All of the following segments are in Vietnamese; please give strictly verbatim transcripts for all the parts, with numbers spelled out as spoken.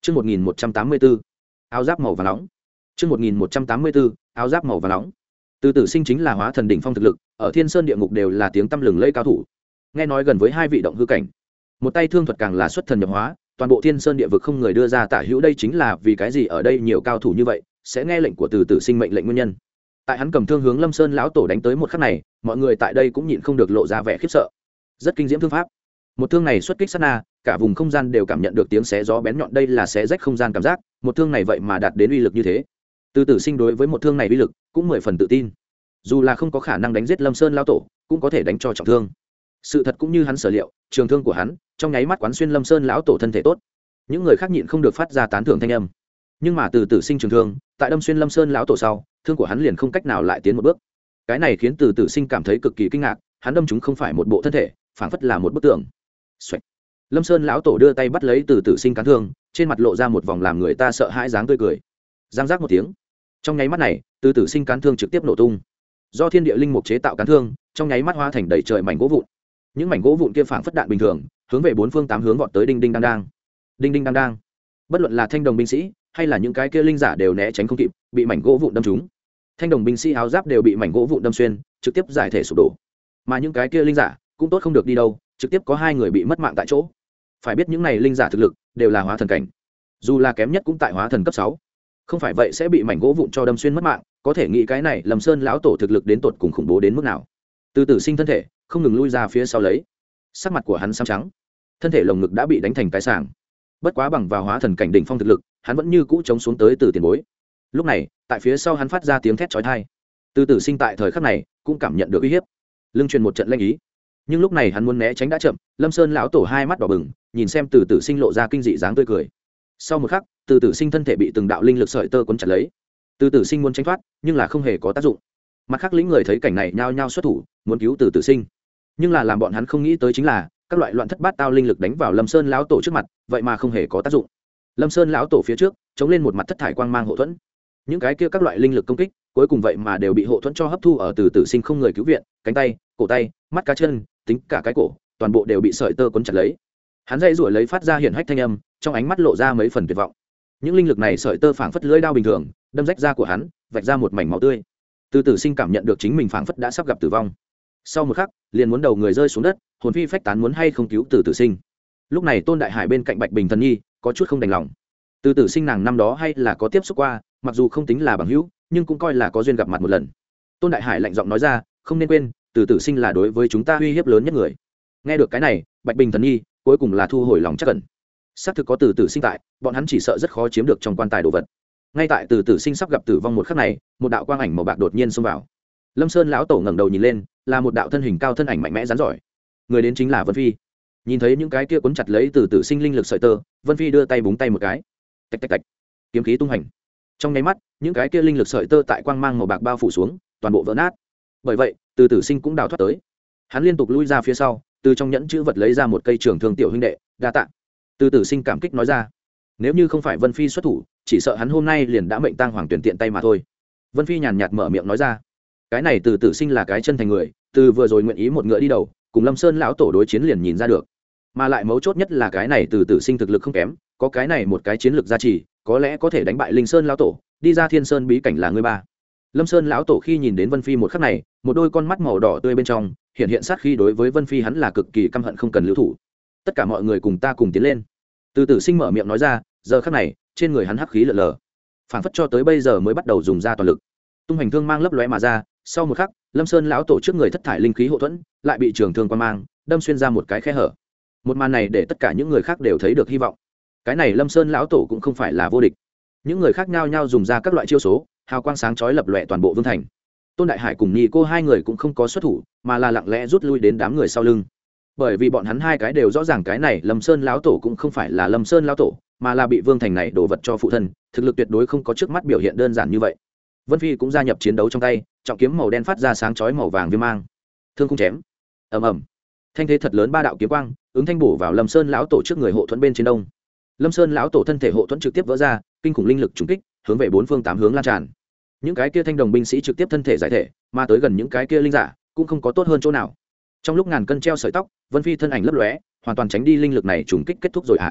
Chương một nghìn một trăm tám mươi bốn, áo giáp màu vàng nóng. Chương một nghìn một trăm tám mươi bốn, áo giáp màu vàng nóng. Từ Tử Sinh chính là hóa thần đỉnh phong thực lực, ở Thiên Sơn địa ngục đều là tiếng tăm lừng lẫy cao thủ. Nghe nói gần với hai vị động hư cảnh, một tay thương thuật càng là xuất thần nhập hóa, toàn bộ Thiên Sơn địa vực không người đưa ra tả hữu, đây chính là vì cái gì ở đây nhiều cao thủ như vậy sẽ nghe lệnh của Từ Tử Sinh mệnh lệnh nguyên nhân. Tại hắn cầm thương hướng Lâm Sơn lão tổ đánh tới một khắc này, mọi người tại đây cũng nhịn không được lộ ra vẻ khiếp sợ. Rất kinh diễm thương pháp. Một thương này xuất kích sát na, cả vùng không gian đều cảm nhận được tiếng xé gió bén nhọn, đây là xé rách không gian cảm giác, một thương này vậy mà đạt đến uy lực như thế. Từ Tử Sinh đối với một thương này uy lực cũng mười phần tự tin. Dù là không có khả năng đánh giết Lâm Sơn lão tổ, cũng có thể đánh cho trọng thương. Sự thật cũng như hắn sở liệu, trường thương của hắn trong nháy mắt quán xuyên Lâm Sơn lão tổ thân thể tốt. Những người khác nhịn không được phát ra tán thưởng thanh âm. Nhưng mà Từ Tử Sinh trường thương, tại đâm xuyên Lâm Sơn lão tổ sau, thương của hắn liền không cách nào lại tiến một bước. Cái này khiến Từ Tử Sinh cảm thấy cực kỳ kinh ngạc, hắn đâm chúng không phải một bộ thân thể, phảng phất là một bức tường. Xoạch. Lâm Sơn lão tổ đưa tay bắt lấy Từ Tử Sinh cán thương, trên mặt lộ ra một vòng làm người ta sợ hãi dáng tươi cười. Giang giác một tiếng, trong nháy mắt này, Từ Tử Sinh cán thương trực tiếp nổ tung. Do thiên địa linh mục chế tạo cán thương, trong nháy mắt hóa thành đầy trời mảnh gỗ vụn. Những mảnh gỗ vụn kia phảng phất đạn bình thường, hướng về bốn phương tám hướng vọt tới, đinh đinh đang đang. Đinh đinh đang đang. Bất luận là thanh đồng binh sĩ, hay là những cái kia linh giả đều né tránh không kịp, bị mảnh gỗ vụn đâm trúng. Thanh đồng binh sĩ áo giáp đều bị mảnh gỗ vụn đâm xuyên, trực tiếp giải thể sụp đổ. Mà những cái kia linh giả cũng tốt không được đi đâu, trực tiếp có hai người bị mất mạng tại chỗ. Phải biết những này linh giả thực lực đều là hóa thần cảnh, dù là kém nhất cũng tại hóa thần cấp sáu. Không phải vậy sẽ bị mảnh gỗ vụn cho đâm xuyên mất mạng, có thể nghĩ cái này Lâm Sơn lão tổ thực lực đến tột cùng khủng bố đến mức nào. Từ Tử Sinh thân thể không ngừng lui ra phía sau lấy, sắc mặt của hắn xám trắng, thân thể lồng ngực đã bị đánh thành cái sàng. Bất quá bằng vào hóa thần cảnh đỉnh phong thực lực, hắn vẫn như cũ chống xuống tới từ tiền bối. Lúc này, tại phía sau hắn phát ra tiếng thét chói tai. Từ Tử Sinh tại thời khắc này cũng cảm nhận được uy hiếp, lưng truyền một trận lanh ý. Nhưng lúc này hắn muốn né tránh đã chậm, Lâm Sơn lão tổ hai mắt đỏ bừng, nhìn xem Từ Tử Sinh lộ ra kinh dị dáng tươi cười. Sau một khắc, Từ Tử Sinh thân thể bị từng đạo linh lực sợi tơ cuốn chặt lấy. Từ Tử Sinh muốn tránh thoát, nhưng là không hề có tác dụng. Mặt khác lĩnh người thấy cảnh này nhao nhao xuất thủ, muốn cứu Từ Tử Sinh. Nhưng là làm bọn hắn không nghĩ tới chính là, các loại loạn thất bát tao linh lực đánh vào Lâm Sơn lão tổ trước mặt, vậy mà không hề có tác dụng. Lâm Sơn lão tổ phía trước, chống lên một mặt thất thải quang mang hộ thuẫn. Những cái kia các loại linh lực công kích, cuối cùng vậy mà đều bị hộ thuẫn cho hấp thu, ở Từ Tử Sinh không người cứu viện, cánh tay, cổ tay, mắt cá chân, tính cả cái cổ, toàn bộ đều bị sợi tơ cuốn chặt lấy. Hắn dây rủa lấy phát ra hiển hách thanh âm, trong ánh mắt lộ ra mấy phần tuyệt vọng. Những linh lực này sợi tơ phảng phất lưỡi dao bình thường, đâm rách da của hắn, vạch ra một mảnh máu tươi. Từ Tử Sinh cảm nhận được chính mình phảng phất đã sắp gặp tử vong. Sau một khắc, liền muốn đầu người rơi xuống đất, hồn phi phách tán, muốn hay không cứu Từ Tử Sinh. Lúc này Tôn Đại Hải bên cạnh Bạch Bình Thần Nhi có chút không đành lòng. Từ Tử Sinh nàng năm đó hay là có tiếp xúc qua, mặc dù không tính là bằng hữu, nhưng cũng coi là có duyên gặp mặt một lần. Tôn Đại Hải lạnh giọng nói ra, không nên quên, Từ Tử Sinh là đối với chúng ta uy hiếp lớn nhất người. Nghe được cái này, Bạch Bình Thần Nhi cuối cùng là thu hồi lòng chắc cẩn. Xác thực có Từ Tử Sinh tại, bọn hắn chỉ sợ rất khó chiếm được trong quan tài đồ vật. Ngay tại Từ Tử Sinh sắp gặp tử vong một khắc này, một đạo quang ảnh màu bạc đột nhiên xông vào. Lâm Sơn lão tổ ngẩng đầu nhìn lên, là một đạo thân hình cao, thân ảnh mạnh mẽ rắn giỏi. Người đến chính là Vân Phi. Nhìn thấy những cái kia cuốn chặt lấy Từ Tử Sinh linh lực sợi tơ, Vân Phi đưa tay búng tay một cái, tạch tạch tạch, kiếm khí tung hành. Trong nháy mắt, những cái kia linh lực sợi tơ tại quang mang màu bạc bao phủ xuống, toàn bộ vỡ nát. Bởi vậy, Từ Tử Sinh cũng đào thoát tới. Hắn liên tục lui ra phía sau, từ trong nhẫn chữ vật lấy ra một cây trường thương, tiểu huynh đệ, đa tạ. Từ Tử Sinh cảm kích nói ra, nếu như không phải Vân Phi xuất thủ, chỉ sợ hắn hôm nay liền đã mệnh tang hoàng tuyển tiện tay mà thôi. Vân Phi nhàn nhạt mở miệng nói ra, cái này Từ Tử Sinh là cái chân thành người, từ vừa rồi nguyện ý một ngựa đi đầu, cùng Lâm Sơn lão tổ đối chiến liền nhìn ra được. Mà lại mấu chốt nhất là cái này Từ Tử Sinh thực lực không kém, có cái này một cái chiến lược gia trì, có lẽ có thể đánh bại Linh Sơn lão tổ, đi ra Thiên Sơn bí cảnh là người ba. Lâm Sơn lão tổ khi nhìn đến Vân Phi một khắc này, một đôi con mắt màu đỏ tươi bên trong hiện hiện sát khí, đối với Vân Phi hắn là cực kỳ căm hận, không cần lưu thủ. Tất cả mọi người cùng ta cùng tiến lên. Từ Tử Sinh mở miệng nói ra, giờ khắc này trên người hắn hắc khí lờ lờ, phảng phất cho tới bây giờ mới bắt đầu dùng ra toàn lực. Tung hành thương mang lấp lóe mà ra, sau một khắc, Lâm Sơn lão tổ trước người thất thải linh khí hộ thuẫn lại bị trường thương quan mang đâm xuyên ra một cái khe hở. Một màn này để tất cả những người khác đều thấy được hy vọng. Cái này Lâm Sơn lão tổ cũng không phải là vô địch. Những người khác nhao nhao dùng ra các loại chiêu số, hào quang sáng chói lập lòe toàn bộ vương thành. Tôn Đại Hải cùng Nhi cô hai người cũng không có xuất thủ, mà là lặng lẽ rút lui đến đám người sau lưng. Bởi vì bọn hắn hai cái đều rõ ràng cái này Lâm Sơn lão tổ cũng không phải là Lâm Sơn lão tổ, mà là bị vương thành này đổ vật cho phụ thân, thực lực tuyệt đối không có trước mắt biểu hiện đơn giản như vậy. Vân Phi cũng gia nhập chiến đấu trong tay, trọng kiếm màu đen phát ra sáng chói màu vàng viêm mang, thương cung chém, ầm ầm, thanh thế thật lớn, ba đạo kiếm quang ứng thanh bổ vào Lâm Sơn lão tổ trước người hộ thuẫn bên trên đông. Lâm Sơn lão tổ thân thể hộ thuẫn trực tiếp vỡ ra, kinh khủng linh lực trùng kích hướng về bốn phương tám hướng lan tràn. Những cái kia thanh đồng binh sĩ trực tiếp thân thể giải thể, mà tới gần những cái kia linh giả cũng không có tốt hơn chỗ nào. Trong lúc ngàn cân treo sợi tóc, Vân Phi thân ảnh lấp lóe, hoàn toàn tránh đi linh lực này trùng kích, kết thúc rồi ạ. À.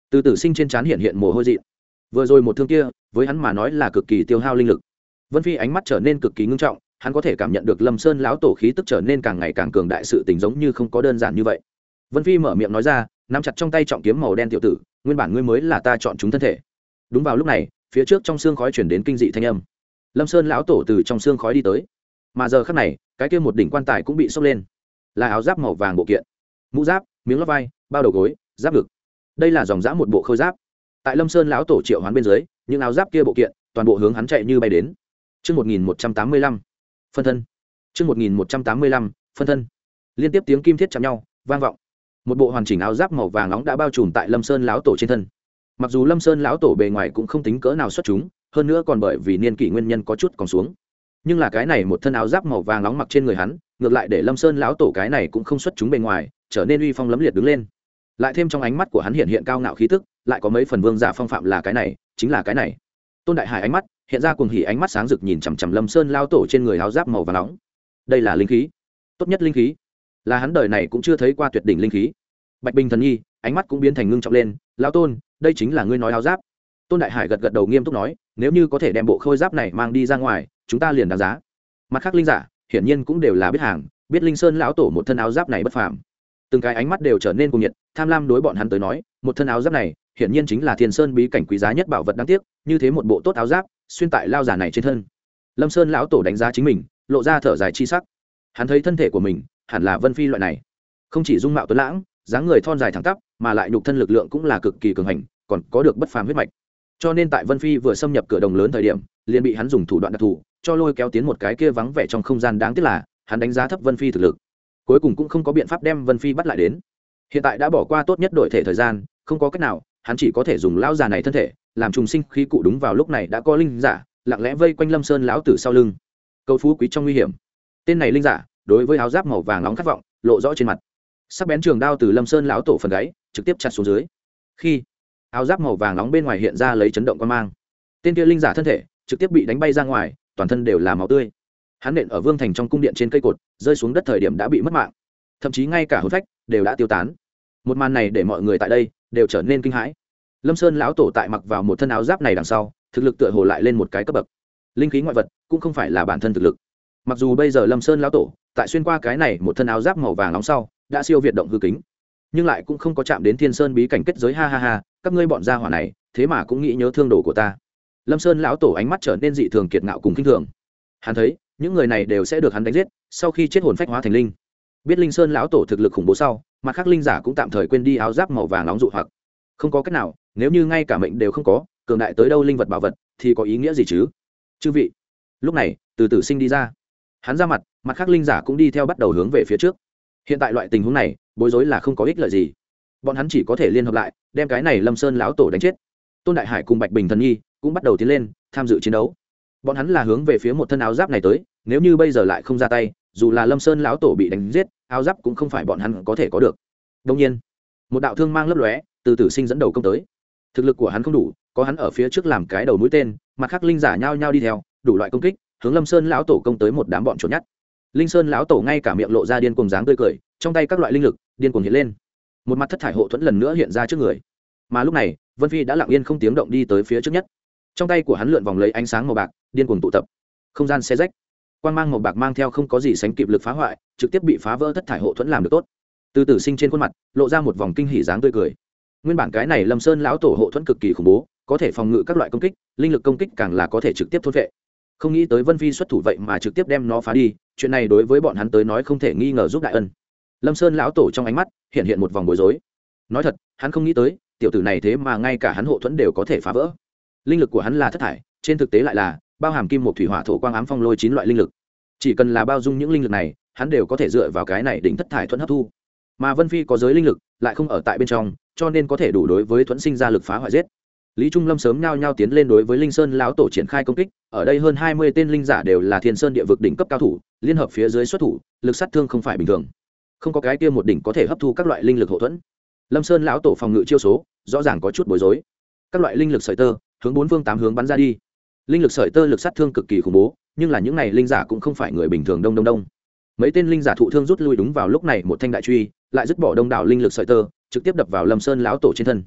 Từ tử sinh trên trán hiện hiện mồ hôi dị. Vừa rồi một thương kia với hắn mà nói là cực kỳ tiêu hao linh lực. Vân Phi ánh mắt trở nên cực kỳ ngưng trọng, hắn có thể cảm nhận được Lâm Sơn lão tổ khí tức trở nên càng ngày càng cường đại, sự tình giống như không có đơn giản như vậy. Vân Phi mở miệng nói ra, nắm chặt trong tay trọng kiếm màu đen tiểu tử, nguyên bản ngươi mới là ta chọn chúng thân thể. Đúng vào lúc này, phía trước trong xương khói chuyển đến kinh dị thanh âm. Lâm Sơn lão tổ từ trong xương khói đi tới, mà giờ khắc này, cái kia một đỉnh quan tài cũng bị xốc lên, là áo giáp màu vàng bộ kiện, mũ giáp, miếng lót vai, bao đầu gối, giáp ngực. Đây là dòng dã một bộ khôi giáp. Tại Lâm Sơn lão tổ triệu hoán bên dưới, những áo giáp kia bộ kiện toàn bộ hướng hắn chạy như bay đến. Chương một nghìn một trăm tám mươi lăm, phân thân. Chương một nghìn một trăm tám mươi lăm, phân thân. Liên tiếp tiếng kim thiết chạm nhau, vang vọng. Một bộ hoàn chỉnh áo giáp màu vàng nóng đã bao trùm tại Lâm Sơn lão tổ trên thân. Mặc dù Lâm Sơn lão tổ bề ngoài cũng không tính cỡ nào xuất chúng, hơn nữa còn bởi vì niên kỷ nguyên nhân có chút còn xuống, nhưng là cái này một thân áo giáp màu vàng nóng mặc trên người hắn, ngược lại để Lâm Sơn lão tổ cái này cũng không xuất chúng bề ngoài, trở nên uy phong lẫm liệt đứng lên. Lại thêm trong ánh mắt của hắn hiện hiện cao ngạo khí tức, lại có mấy phần vương giả phong phạm, là cái này, chính là cái này. Tôn Đại Hải ánh mắt hiện ra cuồng hỉ, ánh mắt sáng rực nhìn chằm chằm Lâm Sơn lão tổ trên người áo giáp màu vàng nóng. Đây là linh khí, tốt nhất linh khí, là hắn đời này cũng chưa thấy qua tuyệt đỉnh linh khí. Bạch Bình Thần Nhi ánh mắt cũng biến thành ngưng trọng lên, lão tôn, đây chính là ngươi nói áo giáp. Tôn Đại Hải gật gật đầu nghiêm túc nói, nếu như có thể đem bộ khôi giáp này mang đi ra ngoài, chúng ta liền đáng giá. Mặt khác linh giả hiển nhiên cũng đều là biết hàng, biết Linh Sơn lão tổ một thân áo giáp này bất phàm. Từng cái ánh mắt đều trở nên cuồng nhiệt, tham lam đối bọn hắn tới nói, một thân áo giáp này hiển nhiên chính là Thiên Sơn bí cảnh quý giá nhất bảo vật, đáng tiếc, như thế một bộ tốt áo giáp xuyên tại lao giả này trên thân. Lâm Sơn lão tổ đánh giá chính mình, lộ ra thở dài chi sắc. Hắn thấy thân thể của mình hẳn là Vân Phi loại này, không chỉ dung mạo tuấn lãng, dáng người thon dài thẳng tắp, mà lại nhục thân lực lượng cũng là cực kỳ cường hành, còn có được bất phàm huyết mạch. Cho nên tại Vân Phi vừa xâm nhập cửa đồng lớn thời điểm, liền bị hắn dùng thủ đoạn đặc thù cho lôi kéo tiến một cái kia vắng vẻ trong không gian, đáng tiếc là hắn đánh giá thấp Vân Phi thực lực, cuối cùng cũng không có biện pháp đem Vân Phi bắt lại đến. Hiện tại đã bỏ qua tốt nhất đổi thể thời gian, không có cách nào, hắn chỉ có thể dùng lão già này thân thể làm trùng sinh khí cụ. Đúng vào lúc này đã có linh giả lặng lẽ vây quanh Lâm Sơn lão tử sau lưng, cầu phú quý trong nguy hiểm. Tên này linh giả đối với áo giáp màu vàng nóng khát vọng lộ rõ trên mặt, sắc bén trường đao từ Lâm Sơn lão tổ phần gáy trực tiếp chặt xuống dưới. Khi áo giáp màu vàng nóng bên ngoài hiện ra lấy chấn động quan mang, tên kia linh giả thân thể trực tiếp bị đánh bay ra ngoài, toàn thân đều là máu tươi. Hắn nện ở Vương Thành trong cung điện trên cây cột, rơi xuống đất thời điểm đã bị mất mạng, thậm chí ngay cả hồn phách đều đã tiêu tán. Một màn này để mọi người tại đây đều trở nên kinh hãi. Lâm Sơn lão tổ tại mặc vào một thân áo giáp này đằng sau, thực lực tựa hồ lại lên một cái cấp bậc. Linh khí ngoại vật cũng không phải là bản thân thực lực. Mặc dù bây giờ Lâm Sơn lão tổ tại xuyên qua cái này một thân áo giáp màu vàng nóng sau đã siêu việt động hư kính, nhưng lại cũng không có chạm đến Thiên Sơn bí cảnh kết giới. Ha ha ha, các ngươi bọn gia hỏa này thế mà cũng nghĩ nhớ thương đồ của ta. Lâm Sơn lão tổ ánh mắt trở nên dị thường kiệt ngạo cùng kinh thường. Hắn thấy những người này đều sẽ được hắn đánh giết, sau khi chết hồn phách hóa thành linh. Biết Linh Sơn lão tổ thực lực khủng bố sau, mặt khác linh giả cũng tạm thời quên đi áo giáp màu vàng nóng dụ hoặc. Không có cách nào, nếu như ngay cả mệnh đều không có, cường đại tới đâu linh vật bảo vật thì có ý nghĩa gì chứ? Chư vị, lúc này từ Tử Sinh đi ra, hắn ra mặt, mặt khác linh giả cũng đi theo bắt đầu hướng về phía trước. Hiện tại loại tình huống này, bối rối là không có ích lợi gì, bọn hắn chỉ có thể liên hợp lại đem cái này Lâm Sơn lão tổ đánh chết. Tôn Đại Hải cùng Bạch Bình Thần Nhi cũng bắt đầu tiến lên tham dự chiến đấu. Bọn hắn là hướng về phía một thân áo giáp này tới, nếu như bây giờ lại không ra tay, dù là Lâm Sơn lão tổ bị đánh giết, áo giáp cũng không phải bọn hắn có thể có được. Đương nhiên, một đạo thương mang lấp lóe từ Tử Sinh dẫn đầu công tới. Thực lực của hắn không đủ, có hắn ở phía trước làm cái đầu mũi tên, mặt khác linh giả nhao nhao đi theo, đủ loại công kích hướng Lâm Sơn lão tổ công tới một đám bọn chuột nhắt. Linh Sơn lão tổ ngay cả miệng lộ ra điên cuồng dáng tươi cười, trong tay các loại linh lực điên cuồng hiện lên, một mặt thất thải hộ thuẫn lần nữa hiện ra trước người. Mà lúc này Vân Phi đã lặng yên không tiếng động đi tới phía trước nhất, trong tay của hắn lượn vòng lấy ánh sáng màu bạc điên cuồng tụ tập, không gian xé rách, quang mang màu bạc mang theo không có gì sánh kịp lực phá hoại, trực tiếp bị phá vỡ thất thải hộ thuẫn làm được tốt. Từ Tử Sinh trên khuôn mặt lộ ra một vòng kinh hỉ dáng tươi cười. Nguyên bản cái này Lâm Sơn lão tổ hộ thuẫn cực kỳ khủng bố, có thể phòng ngự các loại công kích, linh lực công kích càng là có thể trực tiếp thôn vệ. Không nghĩ tới Vân Phi xuất thủ vậy mà trực tiếp đem nó phá đi, chuyện này đối với bọn hắn tới nói không thể nghi ngờ giúp đại ân. Lâm Sơn lão tổ trong ánh mắt hiện hiện một vòng bối rối. Nói thật, hắn không nghĩ tới tiểu tử này thế mà ngay cả hắn hộ thuẫn đều có thể phá vỡ. Linh lực của hắn là thất thải, trên thực tế lại là bao hàm kim một thủy hỏa thổ quang ám phong lôi chín loại linh lực. Chỉ cần là bao dung những linh lực này, hắn đều có thể dựa vào cái này đỉnh thất thải thuẫn hấp thu. Mà Vân Phi có giới linh lực lại không ở tại bên trong, cho nên có thể đủ đối với thuẫn sinh ra lực phá hoại giết. Lý Trung Lâm sớm nhao nhao tiến lên đối với Linh Sơn lão tổ triển khai công kích, ở đây hơn hai mươi tên linh giả đều là Thiên Sơn địa vực đỉnh cấp cao thủ, liên hợp phía dưới xuất thủ, lực sát thương không phải bình thường. Không có cái kia một đỉnh có thể hấp thu các loại linh lực hộ thuẫn. Lâm Sơn lão tổ phòng ngự chiêu số, rõ ràng có chút bối rối. Các loại linh lực sợi tơ, hướng bốn phương tám hướng bắn ra đi. Linh lực sợi tơ lực sát thương cực kỳ khủng bố, nhưng là những này linh giả cũng không phải người bình thường, đông đông đông. Mấy tên linh giả thụ thương rút lui, đúng vào lúc này một thanh đại truy lại dứt bỏ đông đảo linh lực sợi tơ, trực tiếp đập vào Lâm Sơn lão tổ trên thân.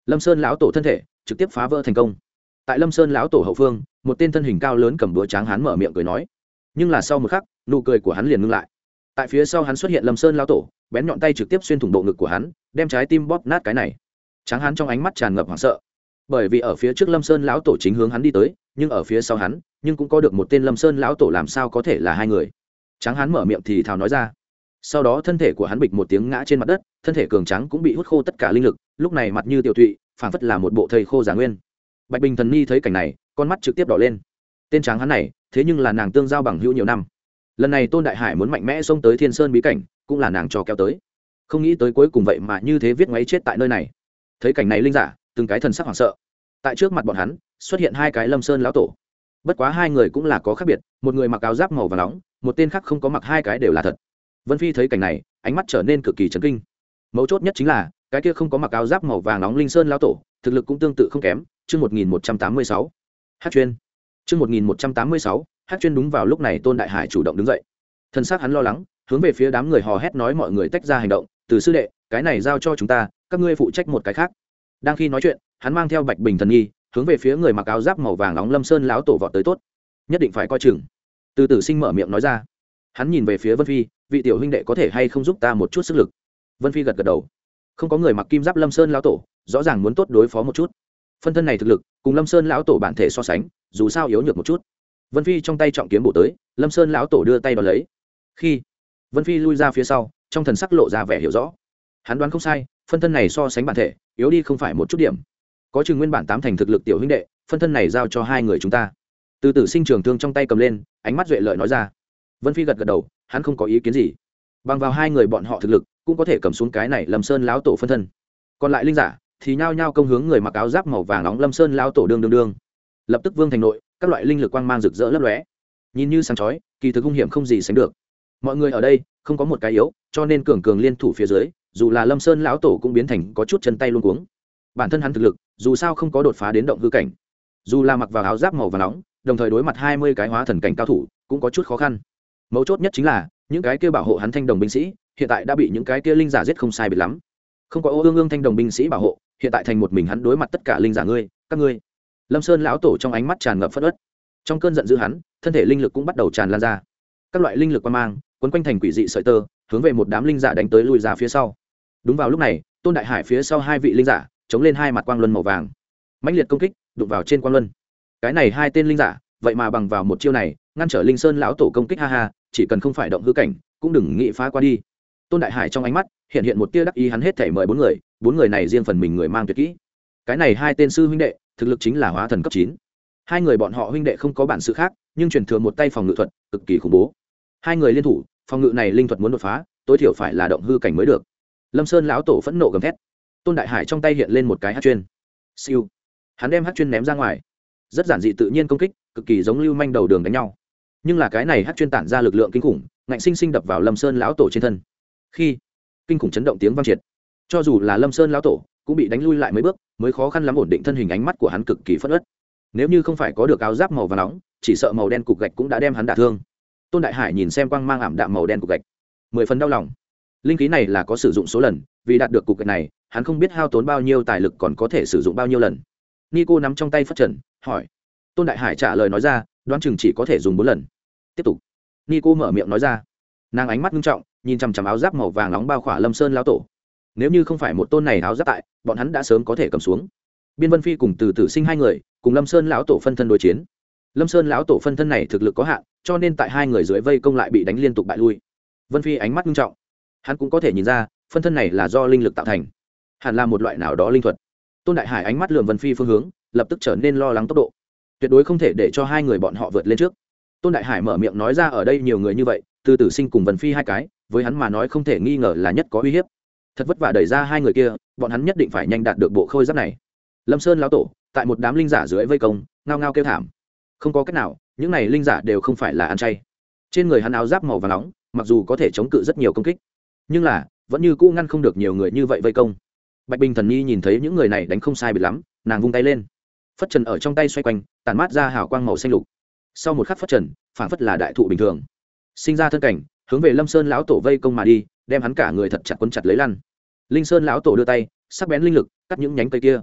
Lâm Sơn lão tổ thân thể trực tiếp phá vỡ thành công. Tại Lâm Sơn lão tổ hậu phương, một tên thân hình cao lớn cầm đũa tráng hán mở miệng cười nói, nhưng là sau một khắc, nụ cười của hắn liền ngưng lại. Tại phía sau hắn xuất hiện Lâm Sơn lão tổ, bén nhọn tay trực tiếp xuyên thủng bộ ngực của hắn, đem trái tim bóp nát cái này. Tráng hán trong ánh mắt tràn ngập hoảng sợ, bởi vì ở phía trước Lâm Sơn lão tổ chính hướng hắn đi tới, nhưng ở phía sau hắn, nhưng cũng có được một tên Lâm Sơn lão tổ, làm sao có thể là hai người. Tráng hán mở miệng thì thào nói ra. Sau đó thân thể của hắn bịch một tiếng ngã trên mặt đất, thân thể cường tráng cũng bị hút khô tất cả linh lực, lúc này mặt như tiểu tụy, phảng phất là một bộ thây khô giả nguyên. Bạch Bình Thần Nhi thấy cảnh này, con mắt trực tiếp đỏ lên. Tên tráng hán này, thế nhưng là nàng tương giao bằng hữu nhiều năm. Lần này Tôn Đại Hải muốn mạnh mẽ xông tới Thiên Sơn bí cảnh, cũng là nàng cho kéo tới. Không nghĩ tới cuối cùng vậy mà như thế viết ngoáy chết tại nơi này. Thấy cảnh này linh giả, từng cái thần sắc hoảng sợ. Tại trước mặt bọn hắn, xuất hiện hai cái Lâm Sơn lão tổ. Bất quá hai người cũng là có khác biệt, một người mặc áo giáp màu vàng nóng, một tên khác không có mặc, hai cái đều là thật. Vân Phi thấy cảnh này, ánh mắt trở nên cực kỳ chấn kinh. Mấu chốt nhất chính là, cái kia không có mặc áo giáp màu vàng nóng Linh Sơn lão tổ, thực lực cũng tương tự không kém, chương một nghìn một trăm tám mươi sáu. Hắc chuyên. Chương một nghìn một trăm tám mươi sáu, Hắc chuyên. Đúng vào lúc này Tôn Đại Hải chủ động đứng dậy. Thân xác hắn lo lắng, hướng về phía đám người hò hét nói mọi người tách ra hành động, từ sư đệ, cái này giao cho chúng ta, các ngươi phụ trách một cái khác. Đang khi nói chuyện, hắn mang theo Bạch Bình Thần Nhi, hướng về phía người mặc áo giáp màu vàng nóng Lâm Sơn lão tổ vọt tới. Tốt, nhất định phải coi chừng. Từ Tử Sinh mở miệng nói ra. Hắn nhìn về phía Vân Phi, vị tiểu huynh đệ có thể hay không giúp ta một chút sức lực. Vân Phi gật gật đầu. Không có người mặc kim giáp Lâm Sơn lão tổ, rõ ràng muốn tốt đối phó một chút. Phân thân này thực lực cùng Lâm Sơn lão tổ bản thể so sánh, dù sao yếu nhược một chút. Vân Phi trong tay trọng kiếm bổ tới, Lâm Sơn lão tổ đưa tay đón lấy. Khi Vân Phi lui ra phía sau, trong thần sắc lộ ra vẻ hiểu rõ. Hắn đoán không sai, phân thân này so sánh bản thể, yếu đi không phải một chút điểm. Có chừng nguyên bản tám thành thực lực tiểu huynh đệ, phân thân này giao cho hai người chúng ta. Từ Tử Sinh trường thương trong tay cầm lên, ánh mắt duệ lợi nói ra. Vân Phi gật gật đầu, hắn không có ý kiến gì. Bằng vào hai người bọn họ thực lực, cũng có thể cầm xuống cái này Lâm Sơn lão tổ phân thân. Còn lại linh giả thì nhao nhao công hướng người mặc áo giáp màu vàng nóng Lâm Sơn lão tổ đương đương đương. Lập tức vương thành nội, các loại linh lực quang mang rực rỡ lấp lóe. Nhìn như sáng chói, kỳ thực hung hiểm không gì sánh được. Mọi người ở đây không có một cái yếu, cho nên cường cường liên thủ phía dưới, dù là Lâm Sơn lão tổ cũng biến thành có chút chân tay luống cuống. Bản thân hắn thực lực, dù sao không có đột phá đến động hư cảnh, dù là mặc vào áo giáp màu vàng nóng, đồng thời đối mặt hai mươi cái hóa thần cảnh cao thủ, cũng có chút khó khăn. Mấu chốt nhất chính là, những cái kia bảo hộ hắn thanh đồng binh sĩ, hiện tại đã bị những cái kia linh giả giết không sai biệt lắm. Không có ô ương ương thanh đồng binh sĩ bảo hộ, hiện tại thành một mình hắn đối mặt tất cả linh giả ngươi, các ngươi. Lâm Sơn lão tổ trong ánh mắt tràn ngập phẫn uất. Trong cơn giận dữ hắn, thân thể linh lực cũng bắt đầu tràn lan ra. Các loại linh lực qua mang, quấn quanh thành quỷ dị sợi tơ, hướng về một đám linh giả đánh tới lui ra phía sau. Đúng vào lúc này, Tôn Đại Hải phía sau hai vị linh giả, chống lên hai mặt quang luân màu vàng, mãnh liệt công kích, đụng vào trên quang luân. Cái này hai tên linh giả, vậy mà bằng vào một chiêu này, ngăn trở Linh Sơn lão tổ công kích, ha ha, chỉ cần không phải động hư cảnh, cũng đừng nghĩ phá qua đi. Tôn Đại Hải trong ánh mắt hiện hiện một tia đắc ý, hắn hết thảy mời bốn người, bốn người này riêng phần mình người mang tuyệt kỹ. Cái này hai tên sư huynh đệ, thực lực chính là hóa thần cấp chín. Hai người bọn họ huynh đệ không có bản sự khác, nhưng truyền thừa một tay phòng ngự thuật, cực kỳ khủng bố. Hai người liên thủ, phòng ngự này linh thuật muốn đột phá, tối thiểu phải là động hư cảnh mới được. Lâm Sơn lão tổ phẫn nộ gầm thét. Tôn Đại Hải trong tay hiện lên một cái hắc chuyên. Siêu. Hắn đem hắc chuyên ném ra ngoài. Rất giản dị tự nhiên công kích, cực kỳ giống lưu manh đầu đường đánh nhau. Nhưng là cái này hắc chuyên tản ra lực lượng kinh khủng, ngạnh sinh sinh đập vào Lâm Sơn lão tổ trên thân. Khi kinh khủng chấn động tiếng vang triệt, cho dù là Lâm Sơn lão tổ cũng bị đánh lui lại mấy bước, mới khó khăn lắm ổn định thân hình, ánh mắt của hắn cực kỳ phẫn uất. Nếu như không phải có được áo giáp màu vàng nóng, chỉ sợ màu đen cục gạch cũng đã đem hắn đả thương. Tôn Đại Hải nhìn xem quang mang ảm đạm màu đen cục gạch, mười phần đau lòng. Linh khí này là có sử dụng số lần, vì đạt được cục gạch này, hắn không biết hao tốn bao nhiêu tài lực, còn có thể sử dụng bao nhiêu lần. Nico nắm trong tay phất trần, hỏi. Tôn Đại Hải trả lời nói ra, đoán chừng chỉ có thể dùng bốn lần. Tiếp tục. Nico mở miệng nói ra. Nàng ánh mắt nghiêm trọng, nhìn chằm chằm áo giáp màu vàng nóng bao khỏa Lâm Sơn lão tổ. Nếu như không phải một tôn này áo giáp tại, bọn hắn đã sớm có thể cầm xuống. Biên Vân Phi cùng Từ Tử Sinh hai người, cùng Lâm Sơn lão tổ phân thân đối chiến. Lâm Sơn lão tổ phân thân này thực lực có hạn, cho nên tại hai người dưới vây công lại bị đánh liên tục bại lui. Vân Phi ánh mắt nghiêm trọng, hắn cũng có thể nhìn ra, phân thân này là do linh lực tạo thành, hẳn là một loại nào đó linh thuật. Tôn Đại Hải ánh mắt lườm Vân Phi phương hướng, lập tức trở nên lo lắng tốc độ, tuyệt đối không thể để cho hai người bọn họ vượt lên trước. Tôn Đại Hải mở miệng nói ra, ở đây nhiều người như vậy, Từ Tử Sinh cùng Vân Phi hai cái, với hắn mà nói không thể nghi ngờ là nhất có uy hiếp. Thật vất vả đẩy ra hai người kia, bọn hắn nhất định phải nhanh đạt được bộ khôi giáp này. Lâm Sơn lão tổ tại một đám linh giả dưới vây công, ngao ngao kêu thảm. Không có cách nào, những này linh giả đều không phải là ăn chay. Trên người hắn áo giáp màu vàng nóng, mặc dù có thể chống cự rất nhiều công kích, nhưng là vẫn như cũ ngăn không được nhiều người như vậy vây công. Bạch Bình Thần Nhi nhìn thấy những người này đánh không sai biệt lắm, nàng vung tay lên, phất trần ở trong tay xoay quanh, tản mát ra hào quang màu xanh lục. Sau một khắc phất trần, phảng phất là đại thụ bình thường, sinh ra thân cảnh, hướng về Lâm Sơn lão tổ vây công mà đi, đem hắn cả người thật chặt quấn chặt lấy lăn. Linh Sơn lão tổ đưa tay, sắc bén linh lực cắt những nhánh cây kia.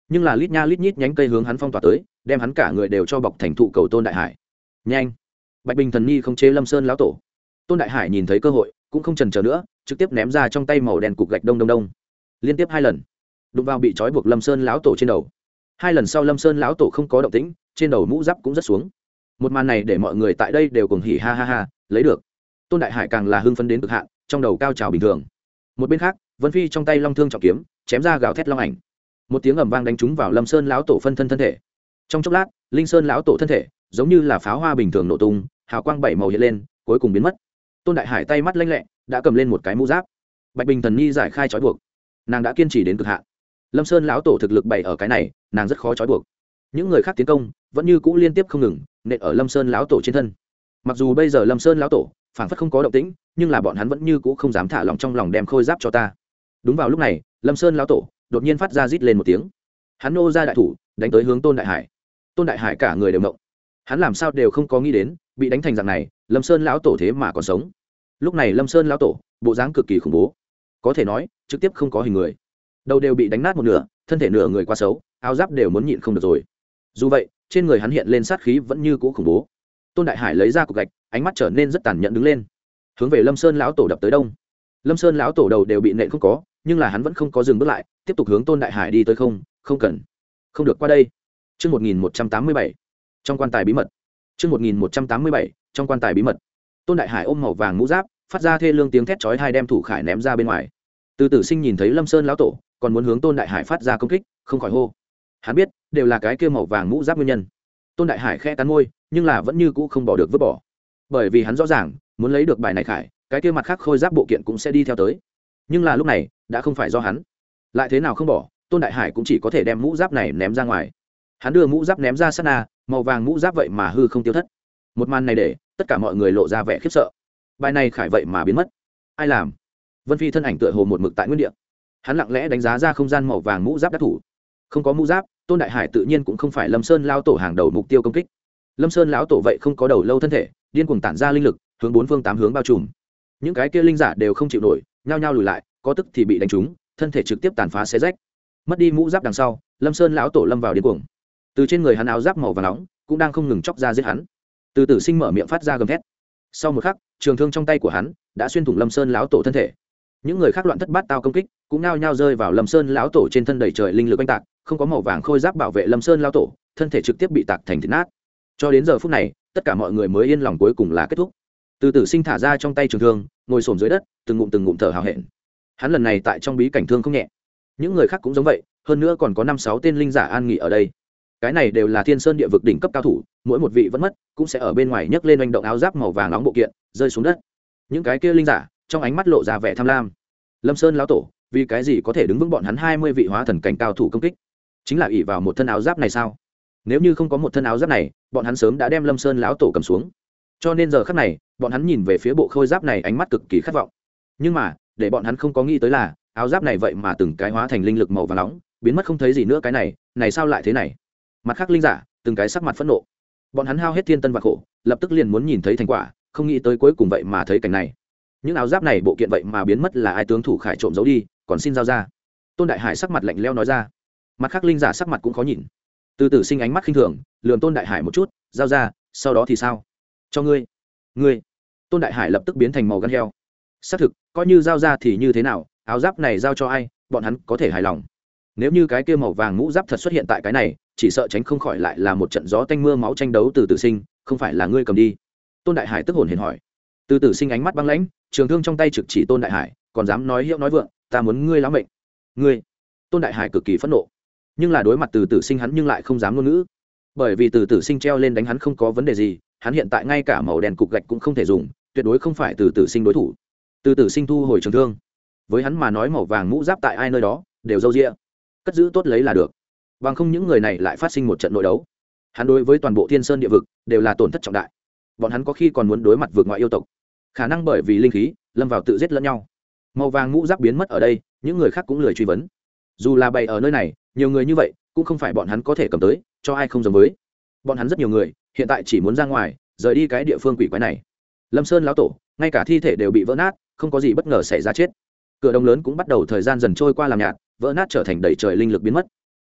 nhưng là lít nha lít nhít nhánh cây hướng hắn phong tỏa tới, đem hắn cả người đều cho bọc thành thụ cầu Tôn Đại Hải. Nhanh! Bạch Bình Thần Nhi không chế Lâm Sơn lão tổ. Tôn Đại Hải nhìn thấy cơ hội, cũng không chần chờ nữa, trực tiếp ném ra trong tay màu đen cục gạch đông đông đông. Liên tiếp hai lần, đụng vào bị trói buộc Lâm Sơn lão tổ trên đầu. Hai lần sau Lâm Sơn lão tổ không có động tĩnh, trên đầu mũ giáp cũng rất xuống. Một màn này để mọi người tại đây đều cùng hỉ ha ha ha, lấy được. Tôn Đại Hải càng là hưng phấn đến cực hạn, trong đầu cao trào bình thường. Một bên khác, Vân Phi trong tay long thương trọng kiếm, chém ra gào thét long ảnh. Một tiếng ầm vang đánh trúng vào Lâm Sơn lão tổ phân thân thân thể. Trong chốc lát, Linh Sơn lão tổ thân thể giống như là pháo hoa bình thường nổ tung, hào quang bảy màu hiện lên, cuối cùng biến mất. Tôn Đại Hải tay mắt lanh lẹ, đã cầm lên một cái mũ giáp. Bạch Bình Thần Nhi giải khai trói buộc, nàng đã kiên trì đến cực hạn. Lâm Sơn lão tổ thực lực bày ở cái này, nàng rất khó trói buộc. Những người khác tiến công vẫn như cũ liên tiếp không ngừng nện ở Lâm Sơn lão tổ trên thân. Mặc dù bây giờ Lâm Sơn lão tổ phảng phất không có động tĩnh, nhưng là bọn hắn vẫn như cũ không dám thả lòng trong lòng đem khôi giáp cho ta. Đúng vào lúc này, Lâm Sơn lão tổ đột nhiên phát ra rít lên một tiếng. Hắn nô ra đại thủ, đánh tới hướng Tôn Đại Hải. Tôn Đại Hải cả người đều ngộng. Hắn làm sao đều không có nghĩ đến, bị đánh thành dạng này, Lâm Sơn lão tổ thế mà còn sống. Lúc này Lâm Sơn lão tổ, bộ dáng cực kỳ khủng bố, có thể nói, trực tiếp không có hình người. Đầu đều bị đánh nát một nửa, thân thể nửa người quá xấu, áo giáp đều muốn nhịn không được rồi. Dù vậy, trên người hắn hiện lên sát khí vẫn như cũ khủng bố. Tôn Đại Hải lấy ra cục gạch, ánh mắt trở nên rất tàn nhẫn đứng lên, hướng về Lâm Sơn lão tổ đập tới đông. Lâm Sơn lão tổ đầu đều bị nện không có, nhưng là hắn vẫn không có dừng bước lại, tiếp tục hướng Tôn Đại Hải đi tới không, không cần, không được qua đây. Chương một nghìn một trăm tám mươi bảy, trong quan tài bí mật. Chương một nghìn một trăm tám mươi bảy, trong quan tài bí mật. Tôn Đại Hải ôm màu vàng mũ giáp, phát ra thê lương tiếng thét chói tai đem thủ khải ném ra bên ngoài. Từ Tử Sinh nhìn thấy Lâm Sơn lão tổ còn muốn hướng Tôn Đại Hải phát ra công kích, không khỏi hô. Hắn biết, đều là cái kia màu vàng mũ giáp nguyên nhân. Tôn Đại Hải khẽ cắn môi, nhưng là vẫn như cũ không bỏ được vứt bỏ. Bởi vì hắn rõ ràng, muốn lấy được bài này khải, cái kia mặt khác khôi giáp bộ kiện cũng sẽ đi theo tới. Nhưng là lúc này, đã không phải do hắn. Lại thế nào không bỏ, Tôn Đại Hải cũng chỉ có thể đem mũ giáp này ném ra ngoài. Hắn đưa mũ giáp ném ra sát na, màu vàng mũ giáp vậy mà hư không tiêu thất. Một màn này để tất cả mọi người lộ ra vẻ khiếp sợ. Bài này khải vậy mà biến mất. Ai làm? Vân Phi thân ảnh tựa hồ một mực tại nguyên địa. Hắn lặng lẽ đánh giá ra không gian màu vàng mũ giáp đắc thủ. Không có mũ giáp, Tôn Đại Hải tự nhiên cũng không phải Lâm Sơn lão tổ hàng đầu mục tiêu công kích. Lâm Sơn lão tổ vậy không có đầu lâu thân thể, điên cuồng tản ra linh lực, hướng bốn phương tám hướng bao trùm. Những cái kia linh giả đều không chịu nổi, nhao nhao lùi lại, có tức thì bị đánh trúng, thân thể trực tiếp tàn phá xé rách. Mất đi mũ giáp đằng sau, Lâm Sơn lão tổ lâm vào điên cuồng. Từ trên người hắn áo giáp màu vàng nóng cũng đang không ngừng chọc ra giết hắn. Từ Tử Sinh mở miệng phát ra gầm thét. Sau một khắc, trường thương trong tay của hắn đã xuyên thủng Lâm Sơn lão tổ thân thể. Những người khác loạn thất bát tao công kích, cũng nao nhao rơi vào Lâm Sơn lão tổ trên thân đầy trời linh lực oanh tạc, không có màu vàng khôi giáp bảo vệ Lâm Sơn lão tổ, thân thể trực tiếp bị tạc thành thịt nát. Cho đến giờ phút này, tất cả mọi người mới yên lòng cuối cùng là kết thúc. Từ Tử Sinh thả ra trong tay trường thương, ngồi xổm dưới đất, từng ngụm từng ngụm thở hào hẹn. Hắn lần này tại trong bí cảnh thương không nhẹ. Những người khác cũng giống vậy, hơn nữa còn có năm sáu tên linh giả an nghỉ ở đây. Cái này đều là Thiên Sơn địa vực đỉnh cấp cao thủ, mỗi một vị vẫn mất, cũng sẽ ở bên ngoài nhấc lên oanh động áo giáp màu vàng nóng bộ kiện, rơi xuống đất. Những cái kia linh giả, trong ánh mắt lộ ra vẻ tham lam. Lâm Sơn lão tổ, vì cái gì có thể đứng vững bọn hắn hai mươi vị hóa thần cảnh cao thủ công kích? Chính là ỷ vào một thân áo giáp này sao? Nếu như không có một thân áo giáp này, bọn hắn sớm đã đem Lâm Sơn lão tổ cầm xuống. Cho nên giờ khắc này, bọn hắn nhìn về phía bộ khôi giáp này ánh mắt cực kỳ khát vọng. Nhưng mà, để bọn hắn không có nghĩ tới là, áo giáp này vậy mà từng cái hóa thành linh lực màu vàng nóng, biến mất không thấy gì nữa cái này, này sao lại thế này? Mặt khác linh giả, từng cái sắc mặt phẫn nộ. Bọn hắn hao hết thiên tân và khổ, lập tức liền muốn nhìn thấy thành quả, không nghĩ tới cuối cùng vậy mà thấy cảnh này. Những áo giáp này bộ kiện vậy mà biến mất là ai tướng thủ khải trộm giấu đi, còn xin giao ra. Tôn Đại Hải sắc mặt lạnh lẽo nói ra. Mặt khác linh giả sắc mặt cũng khó nhìn. Từ Tử Sinh ánh mắt khinh thường, lườm Tôn Đại Hải một chút, giao ra, sau đó thì sao? Cho ngươi. Ngươi. Tôn Đại Hải lập tức biến thành màu gan heo. Xác thực, coi như giao ra thì như thế nào, áo giáp này giao cho ai, bọn hắn có thể hài lòng. Nếu như cái kia màu vàng mũ giáp thật xuất hiện tại cái này, chỉ sợ tránh không khỏi lại là một trận gió tanh mưa máu tranh đấu. Từ Tử Sinh, không phải là ngươi cầm đi? Tôn Đại Hải tức hồn hển hỏi. Từ Tử Sinh ánh mắt băng lãnh, trường thương trong tay trực chỉ Tôn Đại Hải, còn dám nói hiệu nói vượng, ta muốn ngươi lão mệnh. Ngươi. Tôn Đại Hải cực kỳ phẫn nộ, nhưng là đối mặt Từ Tử Sinh hắn nhưng lại không dám ngôn ngữ, bởi vì Từ Tử Sinh treo lên đánh hắn không có vấn đề gì, hắn hiện tại ngay cả màu đen cục gạch cũng không thể dùng, tuyệt đối không phải Từ Tử Sinh đối thủ. Từ Tử Sinh thu hồi trường thương, với hắn mà nói màu vàng mũ giáp tại ai nơi đó đều dâu dịa, cất giữ tốt lấy là được, bằng không những người này lại phát sinh một trận nội đấu. Hắn đối với toàn bộ Thiên Sơn địa vực đều là tổn thất trọng đại, bọn hắn có khi còn muốn đối mặt vượt ngoại yêu tộc, khả năng bởi vì linh khí lâm vào tự giết lẫn nhau. Màu vàng mũ giáp biến mất ở đây, những người khác cũng lười truy vấn. Dù là bày ở nơi này nhiều người như vậy, cũng không phải bọn hắn có thể cầm tới, cho ai không giống với. Bọn hắn rất nhiều người hiện tại chỉ muốn ra ngoài, rời đi cái địa phương quỷ quái này. Lâm Sơn lão tổ ngay cả thi thể đều bị vỡ nát, không có gì bất ngờ xảy ra chết. Cửa đông lớn cũng bắt đầu thời gian dần trôi qua làm nhạt, vỡ nát trở thành đầy trời linh lực biến mất.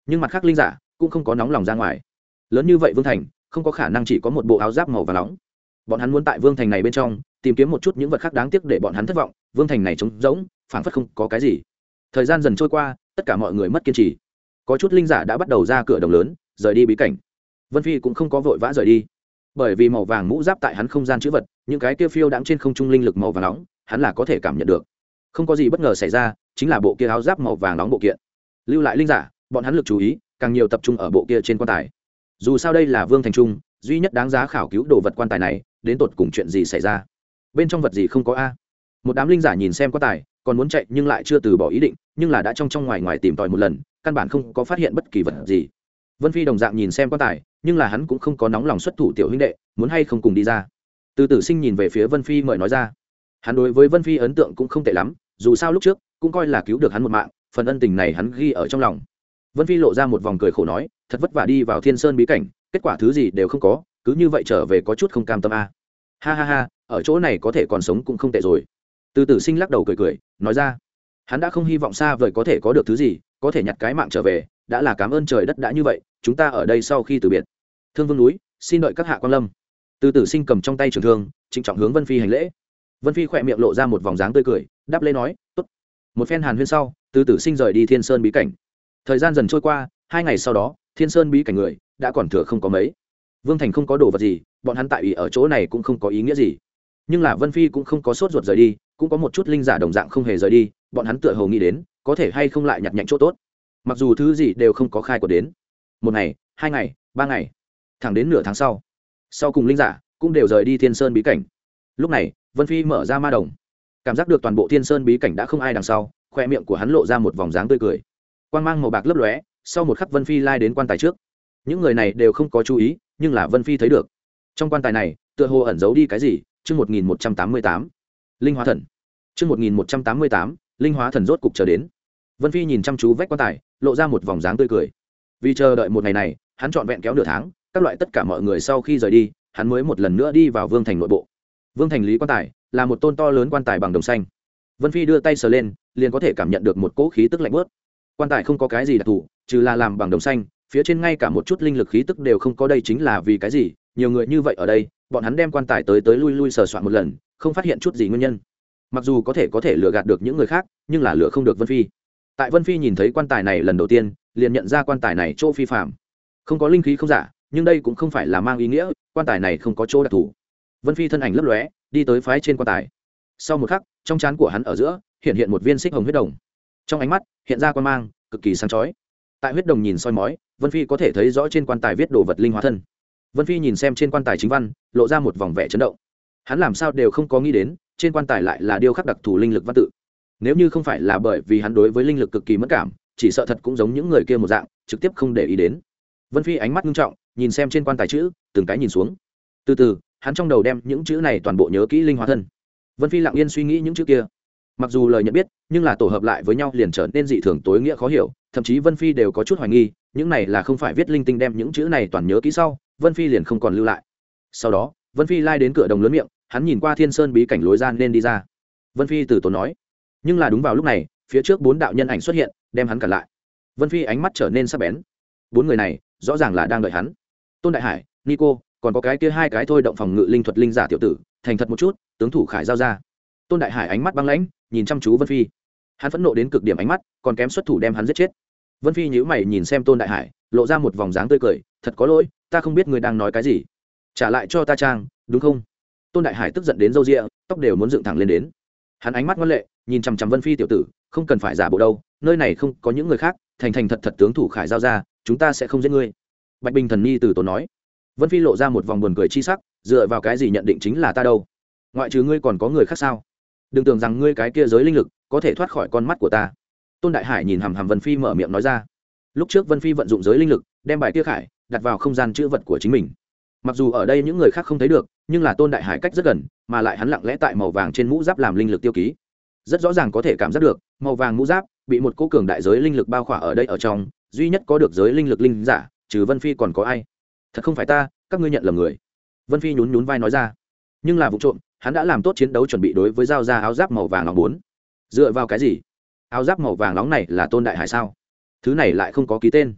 nhưng mặt khác linh giả cũng không có nóng lòng ra ngoài. Lớn như vậy vương thành không có khả năng chỉ có một bộ áo giáp màu vàng nóng. Bọn hắn muốn tại vương thành này bên trong tìm kiếm một chút những vật khác đáng tiếc để bọn hắn thất vọng. Vương thành này trống rỗng, phảng phất không có cái gì. Thời gian dần trôi qua, tất cả mọi người mất kiên trì. Có chút linh giả đã bắt đầu ra cửa đồng lớn, rời đi bí cảnh. Vân Phi cũng không có vội vã rời đi, bởi vì màu vàng mũ giáp tại hắn không gian chữ vật, những cái kia phiêu đãng trên không trung linh lực màu vàng nóng, hắn là có thể cảm nhận được. Không có gì bất ngờ xảy ra, chính là bộ kia áo giáp màu vàng nóng bộ kiện. Lưu lại linh giả, bọn hắn lực chú ý càng nhiều tập trung ở bộ kia trên quan tài. Dù sao đây là vương thành trung duy nhất đáng giá khảo cứu đồ vật quan tài này, đến tột cùng chuyện gì xảy ra? Bên trong vật gì không có a? Một đám linh giả nhìn xem quan tài, còn muốn chạy nhưng lại chưa từ bỏ ý định, nhưng là đã trong trong ngoài ngoài tìm tòi một lần, căn bản không có phát hiện bất kỳ vật gì. Vân Phi đồng dạng nhìn xem quan tài, nhưng là hắn cũng không có nóng lòng xuất thủ. Tiểu huynh đệ, muốn hay không cùng đi ra? Từ Tử Sinh nhìn về phía Vân Phi mời nói ra. Hắn đối với Vân Phi ấn tượng cũng không tệ lắm, dù sao lúc trước cũng coi là cứu được hắn một mạng, phần ân tình này hắn ghi ở trong lòng. Vân Phi lộ ra một vòng cười khổ nói, thật vất vả đi vào Thiên Sơn bí cảnh, kết quả thứ gì đều không có, cứ như vậy trở về có chút không cam tâm a. À. Ha ha ha, ở chỗ này có thể còn sống cũng không tệ rồi. Từ Tử Sinh lắc đầu cười cười, nói ra, hắn đã không hy vọng xa vời có thể có được thứ gì, có thể nhặt cái mạng trở về, đã là cảm ơn trời đất đã như vậy, chúng ta ở đây sau khi từ biệt. Thương Vương núi, xin đợi các hạ quan lâm. Từ Tử Sinh cầm trong tay trường thương, trịnh trọng hướng Vân Phi hành lễ. Vân Phi khỏe miệng lộ ra một vòng dáng tươi cười, đáp lễ nói, tốt. Một phen hàn huyên sau, Từ Tử Sinh rời đi Thiên Sơn bí cảnh. Thời gian dần trôi qua, hai ngày sau đó, Thiên Sơn bí cảnh người đã còn thừa không có mấy. Vương thành không có đồ vật gì, bọn hắn tại ủy ở chỗ này cũng không có ý nghĩa gì. Nhưng là Vân Phi cũng không có sốt ruột rời đi, cũng có một chút linh giả đồng dạng không hề rời đi, bọn hắn tựa hồ nghĩ đến, có thể hay không lại nhặt nhạnh chỗ tốt. Mặc dù thứ gì đều không có khai của đến. Một ngày, hai ngày, ba ngày, thẳng đến nửa tháng sau. Sau cùng linh giả cũng đều rời đi Thiên Sơn bí cảnh. Lúc này, Vân Phi mở ra ma đồng, cảm giác được toàn bộ Thiên Sơn bí cảnh đã không ai đằng sau, khoe miệng của hắn lộ ra một vòng dáng tươi cười. Quang mang màu bạc lấp lóe, sau một khắc Vân Phi lai đến quan tài trước. Những người này đều không có chú ý, nhưng là Vân Phi thấy được. Trong quan tài này, tựa hồ ẩn giấu đi cái gì, chương một nghìn một trăm tám mươi tám. Linh hóa thần. Chương một nghìn một trăm tám mươi tám, linh hóa thần rốt cục chờ đến. Vân Phi nhìn chăm chú vách quan tài, lộ ra một vòng dáng tươi cười. Vì chờ đợi một ngày này, hắn trọn vẹn kéo nửa tháng, các loại tất cả mọi người sau khi rời đi, hắn mới một lần nữa đi vào vương thành nội bộ. Vương thành lý quan tài là một tôn to lớn quan tài bằng đồng xanh. Vân Phi đưa tay sờ lên, liền có thể cảm nhận được một cỗ khí tức lạnh buốt. Quan tài không có cái gì đặc thù, trừ là làm bằng đồng xanh, phía trên ngay cả một chút linh lực khí tức đều không có. Đây chính là vì cái gì nhiều người như vậy ở đây, bọn hắn đem quan tài tới tới lui lui sờ soạn một lần, không phát hiện chút gì nguyên nhân. Mặc dù có thể có thể lừa gạt được những người khác, nhưng là lừa không được Vân Phi. Tại Vân Phi nhìn thấy quan tài này lần đầu tiên, liền nhận ra quan tài này chỗ phi phàm, không có linh khí không giả, nhưng đây cũng không phải là mang ý nghĩa quan tài này không có chỗ đặc thù. Vân Phi thân ảnh lấp lóe, đi tới phái trên quan tài. Sau một khắc, trong trán của hắn ở giữa hiện hiện một viên xích hồng huyết đồng, trong ánh mắt hiện ra quan mang cực kỳ sáng chói. Tại huyết đồng nhìn soi mói, Vân Phi có thể thấy rõ trên quan tài viết đồ vật linh hóa thân. Vân Phi nhìn xem trên quan tài chính văn, lộ ra một vòng vẻ chấn động. Hắn làm sao đều không có nghĩ đến, trên quan tài lại là điêu khắc đặc thù linh lực văn tự. Nếu như không phải là bởi vì hắn đối với linh lực cực kỳ mất cảm, chỉ sợ thật cũng giống những người kia một dạng, trực tiếp không để ý đến. Vân Phi ánh mắt nghiêm trọng, nhìn xem trên quan tài chữ, từng cái nhìn xuống. Từ từ, hắn trong đầu đem những chữ này toàn bộ nhớ kỹ linh hóa thân. Vân Phi lặng yên suy nghĩ những chữ kia. Mặc dù lời nhận biết, nhưng là tổ hợp lại với nhau liền trở nên dị thường tối nghĩa khó hiểu, thậm chí Vân Phi đều có chút hoài nghi, những này là không phải viết linh tinh đem những chữ này toàn nhớ kỹ sau, Vân Phi liền không còn lưu lại. Sau đó, Vân Phi lai đến cửa đồng lớn miệng, hắn nhìn qua Thiên Sơn bí cảnh lối ra nên đi ra. Vân Phi từ tốn nói, nhưng là đúng vào lúc này, phía trước bốn đạo nhân ảnh xuất hiện, đem hắn cản lại. Vân Phi ánh mắt trở nên sắc bén. Bốn người này, rõ ràng là đang đợi hắn. Tôn Đại Hải, Nico, còn có cái kia hai cái thôi động phòng ngự linh thuật linh giả tiểu tử, thành thật một chút, tướng thủ Khải giao ra. Tôn Đại Hải ánh mắt băng lãnh, nhìn chăm chú Vân Phi. Hắn phẫn nộ đến cực điểm ánh mắt, còn kém xuất thủ đem hắn giết chết. Vân Phi nhíu mày nhìn xem Tôn Đại Hải, lộ ra một vòng dáng tươi cười, thật có lỗi, ta không biết người đang nói cái gì. Trả lại cho ta trang, đúng không? Tôn Đại Hải tức giận đến râu ria, tóc đều muốn dựng thẳng lên đến. Hắn ánh mắt ngoan lệ, nhìn chằm chằm Vân Phi tiểu tử, không cần phải giả bộ đâu, nơi này không có những người khác, thành thành thật thật tướng thủ Khải giao ra, chúng ta sẽ không giết ngươi. Bạch Bình Thần Nhi từ tốn nói. Vân Phi lộ ra một vòng buồn cười chi sắc, dựa vào cái gì nhận định chính là ta đâu? Ngoại trừ ngươi còn có người khác sao? Đừng tưởng rằng ngươi cái kia giới linh lực có thể thoát khỏi con mắt của ta. Tôn Đại Hải nhìn hằm hằm Vân Phi mở miệng nói ra. Lúc trước Vân Phi vận dụng giới linh lực, đem bài kia khải đặt vào không gian chữ vật của chính mình. Mặc dù ở đây những người khác không thấy được, nhưng là Tôn Đại Hải cách rất gần, mà lại hắn lặng lẽ tại màu vàng trên mũ giáp làm linh lực tiêu ký. Rất rõ ràng có thể cảm giác được, màu vàng mũ giáp bị một cỗ cường đại giới linh lực bao khỏa ở đây ở trong, duy nhất có được giới linh lực linh giả, trừ Vân Phi còn có ai? Thật không phải ta, các ngươi nhận lầm người. Vân Phi nhún nhún vai nói ra. Nhưng là vụ trộm, hắn đã làm tốt chiến đấu chuẩn bị đối với giao ra áo giáp màu vàng nóng bốn. Dựa vào cái gì? Áo giáp màu vàng nóng này là Tôn Đại Hải sao? Thứ này lại không có ký tên.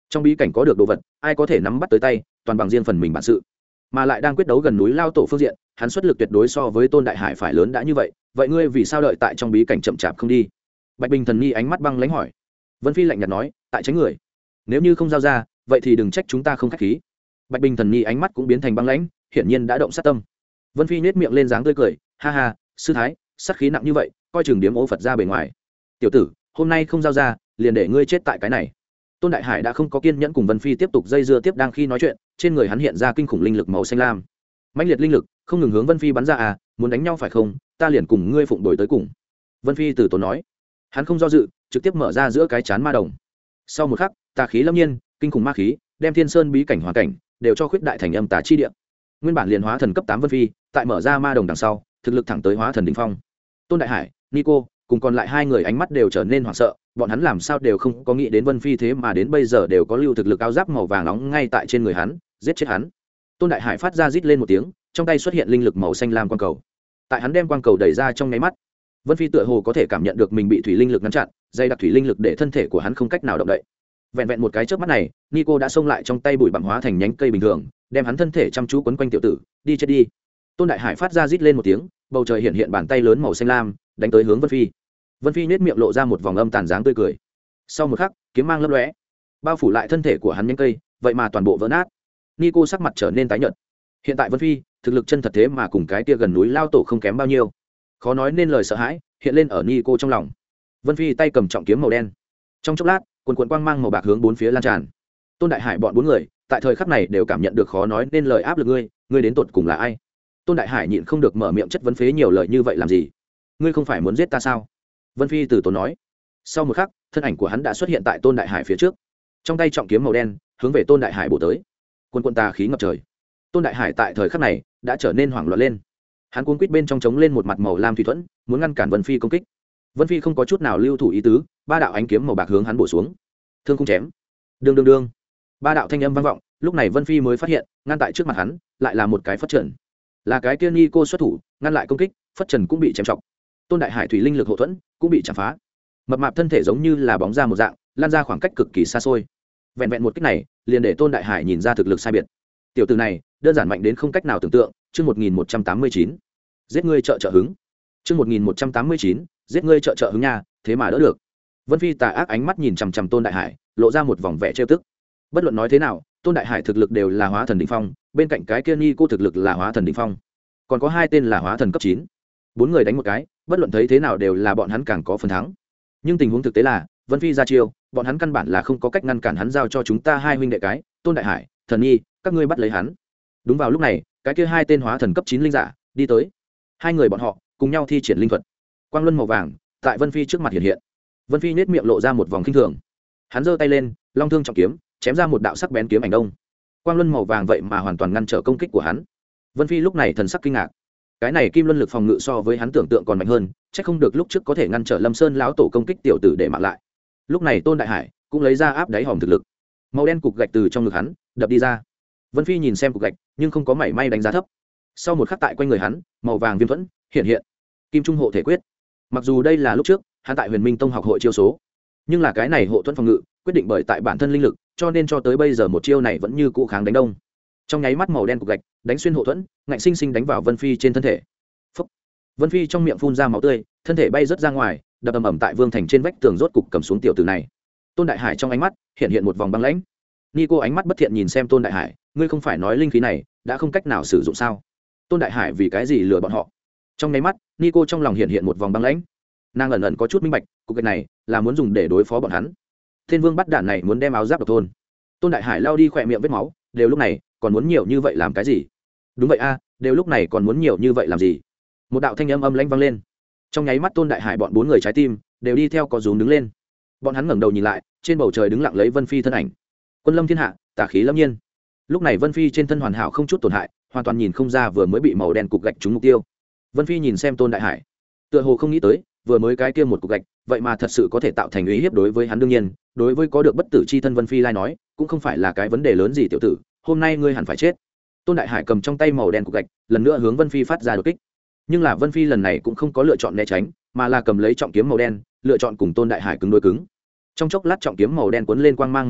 trong bí cảnh có được đồ vật ai có thể nắm bắt tới tay toàn bằng riêng phần mình bản sự, mà lại đang quyết đấu gần núi lao tổ phương diện hắn xuất lực tuyệt đối so với Tôn Đại Hải phải lớn đã như vậy, vậy ngươi vì sao đợi tại trong bí cảnh chậm chạp không đi? Bạch Bình Thần Nhi ánh mắt băng lãnh hỏi. Vân Phi lạnh nhạt nói, tại tránh người, nếu như không giao ra vậy thì đừng trách chúng ta không khách khí. Bạch Bình Thần Nhi ánh mắt cũng biến thành băng lãnh, hiển nhiên đã động sát tâm. Vân Phi nhếch miệng lên dáng tươi cười, ha ha, sư thái sát khí nặng như vậy, coi chừng điếm ố Phật ra bề ngoài. Tiểu tử, hôm nay không giao ra liền để ngươi chết tại cái này. Tôn Đại Hải đã không có kiên nhẫn cùng Vân Phi tiếp tục dây dưa tiếp, đang khi nói chuyện trên người hắn hiện ra kinh khủng linh lực màu xanh lam, mãnh liệt linh lực không ngừng hướng Vân Phi bắn ra. À, muốn đánh nhau phải không? Ta liền cùng ngươi phụng đổi tới cùng. Vân Phi từ tốn nói. Hắn không do dự, trực tiếp mở ra giữa cái chán ma đồng. Sau một khắc, tà khí lâm nhiên, kinh khủng ma khí đem Thiên Sơn bí cảnh hoàn cảnh đều cho khuyết đại thành âm tà chi địa. Nguyên bản liền hóa thần cấp tám Vân Phi, tại mở ra ma đồng đằng sau, thực lực thẳng tới hóa thần đỉnh phong. Tôn Đại Hải, Nico cùng còn lại hai người ánh mắt đều trở nên hoảng sợ, bọn hắn làm sao đều không có nghĩ đến Vân Phi thế mà đến bây giờ đều có lưu thực lực áo giáp màu vàng nóng ngay tại trên người hắn, giết chết hắn. Tôn Đại Hải phát ra rít lên một tiếng, trong tay xuất hiện linh lực màu xanh lam quang cầu. Tại hắn đem quang cầu đẩy ra trong nháy mắt, Vân Phi tựa hồ có thể cảm nhận được mình bị thủy linh lực ngăn chặn, dây đặc thủy linh lực để thân thể của hắn không cách nào động đậy. Vẹn vẹn một cái chớp mắt này, Nico đã xông lại trong tay bụi bặm hóa thành nhánh cây bình thường, đem hắn thân thể chăm chú quấn quanh tiểu tử, đi chết đi. Tôn Đại Hải phát ra rít lên một tiếng, bầu trời hiện hiện bàn tay lớn màu xanh lam, đánh tới hướng Vân Phi. Vân Phi nhếch miệng lộ ra một vòng âm tàn dáng tươi cười. Sau một khắc, kiếm mang lấp lóe, bao phủ lại thân thể của hắn nhánh cây, vậy mà toàn bộ vỡ nát. Nico sắc mặt trở nên tái nhợt. Hiện tại Vân Phi, thực lực chân thật thế mà cùng cái kia gần núi lao tổ không kém bao nhiêu. Khó nói nên lời sợ hãi hiện lên ở Nico trong lòng. Vân Phi tay cầm trọng kiếm màu đen, trong chốc lát, quần quần quang mang màu bạc hướng bốn phía lan tràn. Tôn Đại Hải bọn bốn người, tại thời khắc này đều cảm nhận được khó nói nên lời áp lực. Ngươi, ngươi đến tột cùng là ai? Tôn Đại Hải nhịn không được mở miệng chất vấn phế nhiều lời như vậy làm gì? Ngươi không phải muốn giết ta sao? Vân Phi từ tốn nói. Sau một khắc, thân ảnh của hắn đã xuất hiện tại Tôn Đại Hải phía trước, trong tay trọng kiếm màu đen hướng về Tôn Đại Hải bổ tới. Quân quân tà khí ngập trời. Tôn Đại Hải tại thời khắc này đã trở nên hoảng loạn lên. Hắn cuống quýt bên trong chống lên một mặt màu lam thủy thuẫn, muốn ngăn cản Vân Phi công kích. Vân Phi không có chút nào lưu thủ ý tứ, ba đạo ánh kiếm màu bạc hướng hắn bổ xuống. Thương không chém. Đương đương đương. Ba đạo thanh âm vang vọng, lúc này Vân Phi mới phát hiện, ngăn tại trước mặt hắn lại là một cái phất trần. Là cái kia Nico xuất thủ, ngăn lại công kích, phất trần cũng bị chém trọc. Tôn Đại Hải thủy linh lực hộ thuẫn cũng bị chạm phá. Mập mạp thân thể giống như là bóng ra một dạng, lan ra khoảng cách cực kỳ xa xôi. Vẹn vẹn một kích này, liền để Tôn Đại Hải nhìn ra thực lực sai biệt. Tiểu tử này, đơn giản mạnh đến không cách nào tưởng tượng. Chương một nghìn một trăm tám mươi chín, giết ngươi trợ trợ hứng. Chương một nghìn một trăm tám mươi chín, giết ngươi trợ trợ hứng nha, thế mà đỡ được. Vân Phi tà ác ánh mắt nhìn chằm chằm Tôn Đại Hải, lộ ra một vòng vẻ trêu tức. Bất luận nói thế nào, Tôn Đại Hải thực lực đều là hóa thần đỉnh phong, bên cạnh cái kia Nico thực lực là hóa thần đỉnh phong, còn có hai tên là hóa thần cấp chín. Bốn người đánh một cái, bất luận thấy thế nào đều là bọn hắn càng có phần thắng. Nhưng tình huống thực tế là, Vân Phi ra chiêu, bọn hắn căn bản là không có cách ngăn cản hắn, giao cho chúng ta hai huynh đệ cái, Tôn Đại Hải, Thần Nhi, các ngươi bắt lấy hắn. Đúng vào lúc này, cái kia hai tên hóa thần cấp chín linh giả đi tới. Hai người bọn họ cùng nhau thi triển linh thuật. Quang luân màu vàng tại Vân Phi trước mặt hiện hiện. Vân Phi nhếch miệng lộ ra một vòng khinh thường. Hắn giơ tay lên, long thương trọng kiếm, chém ra một đạo sắc bén kiếm ảnh đông. Quang luân màu vàng vậy mà hoàn toàn ngăn trở công kích của hắn. Vân Phi lúc này thần sắc kinh ngạc. Cái này kim luân lực phòng ngự so với hắn tưởng tượng còn mạnh hơn, chắc không được lúc trước có thể ngăn trở Lâm Sơn lão tổ công kích tiểu tử để mạng lại. Lúc này Tôn Đại Hải cũng lấy ra áp đáy hòm thực lực. Màu đen cục gạch từ trong ngực hắn đập đi ra. Vân Phi nhìn xem cục gạch, nhưng không có mảy may đánh giá thấp. Sau một khắc tại quanh người hắn, màu vàng viêm thuẫn hiện hiện. Kim trung hộ thể quyết. Mặc dù đây là lúc trước hắn tại Huyền Minh Tông học hội chiêu số, nhưng là cái này hộ thuẫn phòng ngự quyết định bởi tại bản thân linh lực, cho nên cho tới bây giờ một chiêu này vẫn như cũ kháng đánh đông. Trong nháy mắt màu đen cục gạch đánh xuyên hộ thuẫn, ngạnh sinh sinh đánh vào Vân Phi trên thân thể. Phúc. Vân Phi trong miệng phun ra máu tươi, thân thể bay rớt ra ngoài, đập ầm ầm tại vương thành trên vách tường, rốt cục cầm xuống tiểu tử này. Tôn Đại Hải trong ánh mắt hiện hiện một vòng băng lãnh. Nico ánh mắt bất thiện nhìn xem Tôn Đại Hải, ngươi không phải nói linh khí này đã không cách nào sử dụng sao? Tôn Đại Hải vì cái gì lừa bọn họ? Trong nháy mắt, Nico trong lòng hiện hiện một vòng băng lãnh. Nàng ẩn ẩn có chút minh bạch, cục gạch này là muốn dùng để đối phó bọn hắn. Thiên Vương bắt đạn này muốn đem áo giáp độc thôn. Tôn Đại Hải lao đi khỏe miệng vết máu, đều lúc này còn muốn nhiều như vậy làm cái gì? Đúng vậy a, đều lúc này còn muốn nhiều như vậy làm gì? Một đạo thanh âm âm lãnh vang lên. Trong nháy mắt Tôn Đại Hải bọn bốn người trái tim đều đi theo có rúm đứng lên. Bọn hắn ngẩng đầu nhìn lại, trên bầu trời đứng lặng lấy Vân Phi thân ảnh. Quân lâm thiên hạ, tà khí lâm nhiên. Lúc này Vân Phi trên thân hoàn hảo không chút tổn hại, hoàn toàn nhìn không ra vừa mới bị màu đen cục gạch trúng mục tiêu. Vân Phi nhìn xem Tôn Đại Hải, tựa hồ không nghĩ tới, vừa mới cái kia một cục gạch, vậy mà thật sự có thể tạo thành uy hiếp đối với hắn. Đương nhiên, đối với có được bất tử chi thân Vân Phi lai nói, cũng không phải là cái vấn đề lớn gì. Tiểu tử, hôm nay ngươi hẳn phải chết. Tôn Đại Hải cầm trong tay màu đen cục gạch, lần nữa hướng Vân Phi phát ra đột kích. Nhưng là Vân Phi lần này cũng không có lựa chọn né tránh, mà là cầm lấy trọng kiếm màu đen, lựa chọn cùng Tôn Đại Hải cứng đối cứng. Trong chốc lát trọng kiếm màu đen cuốn lên quang mang màu bạc,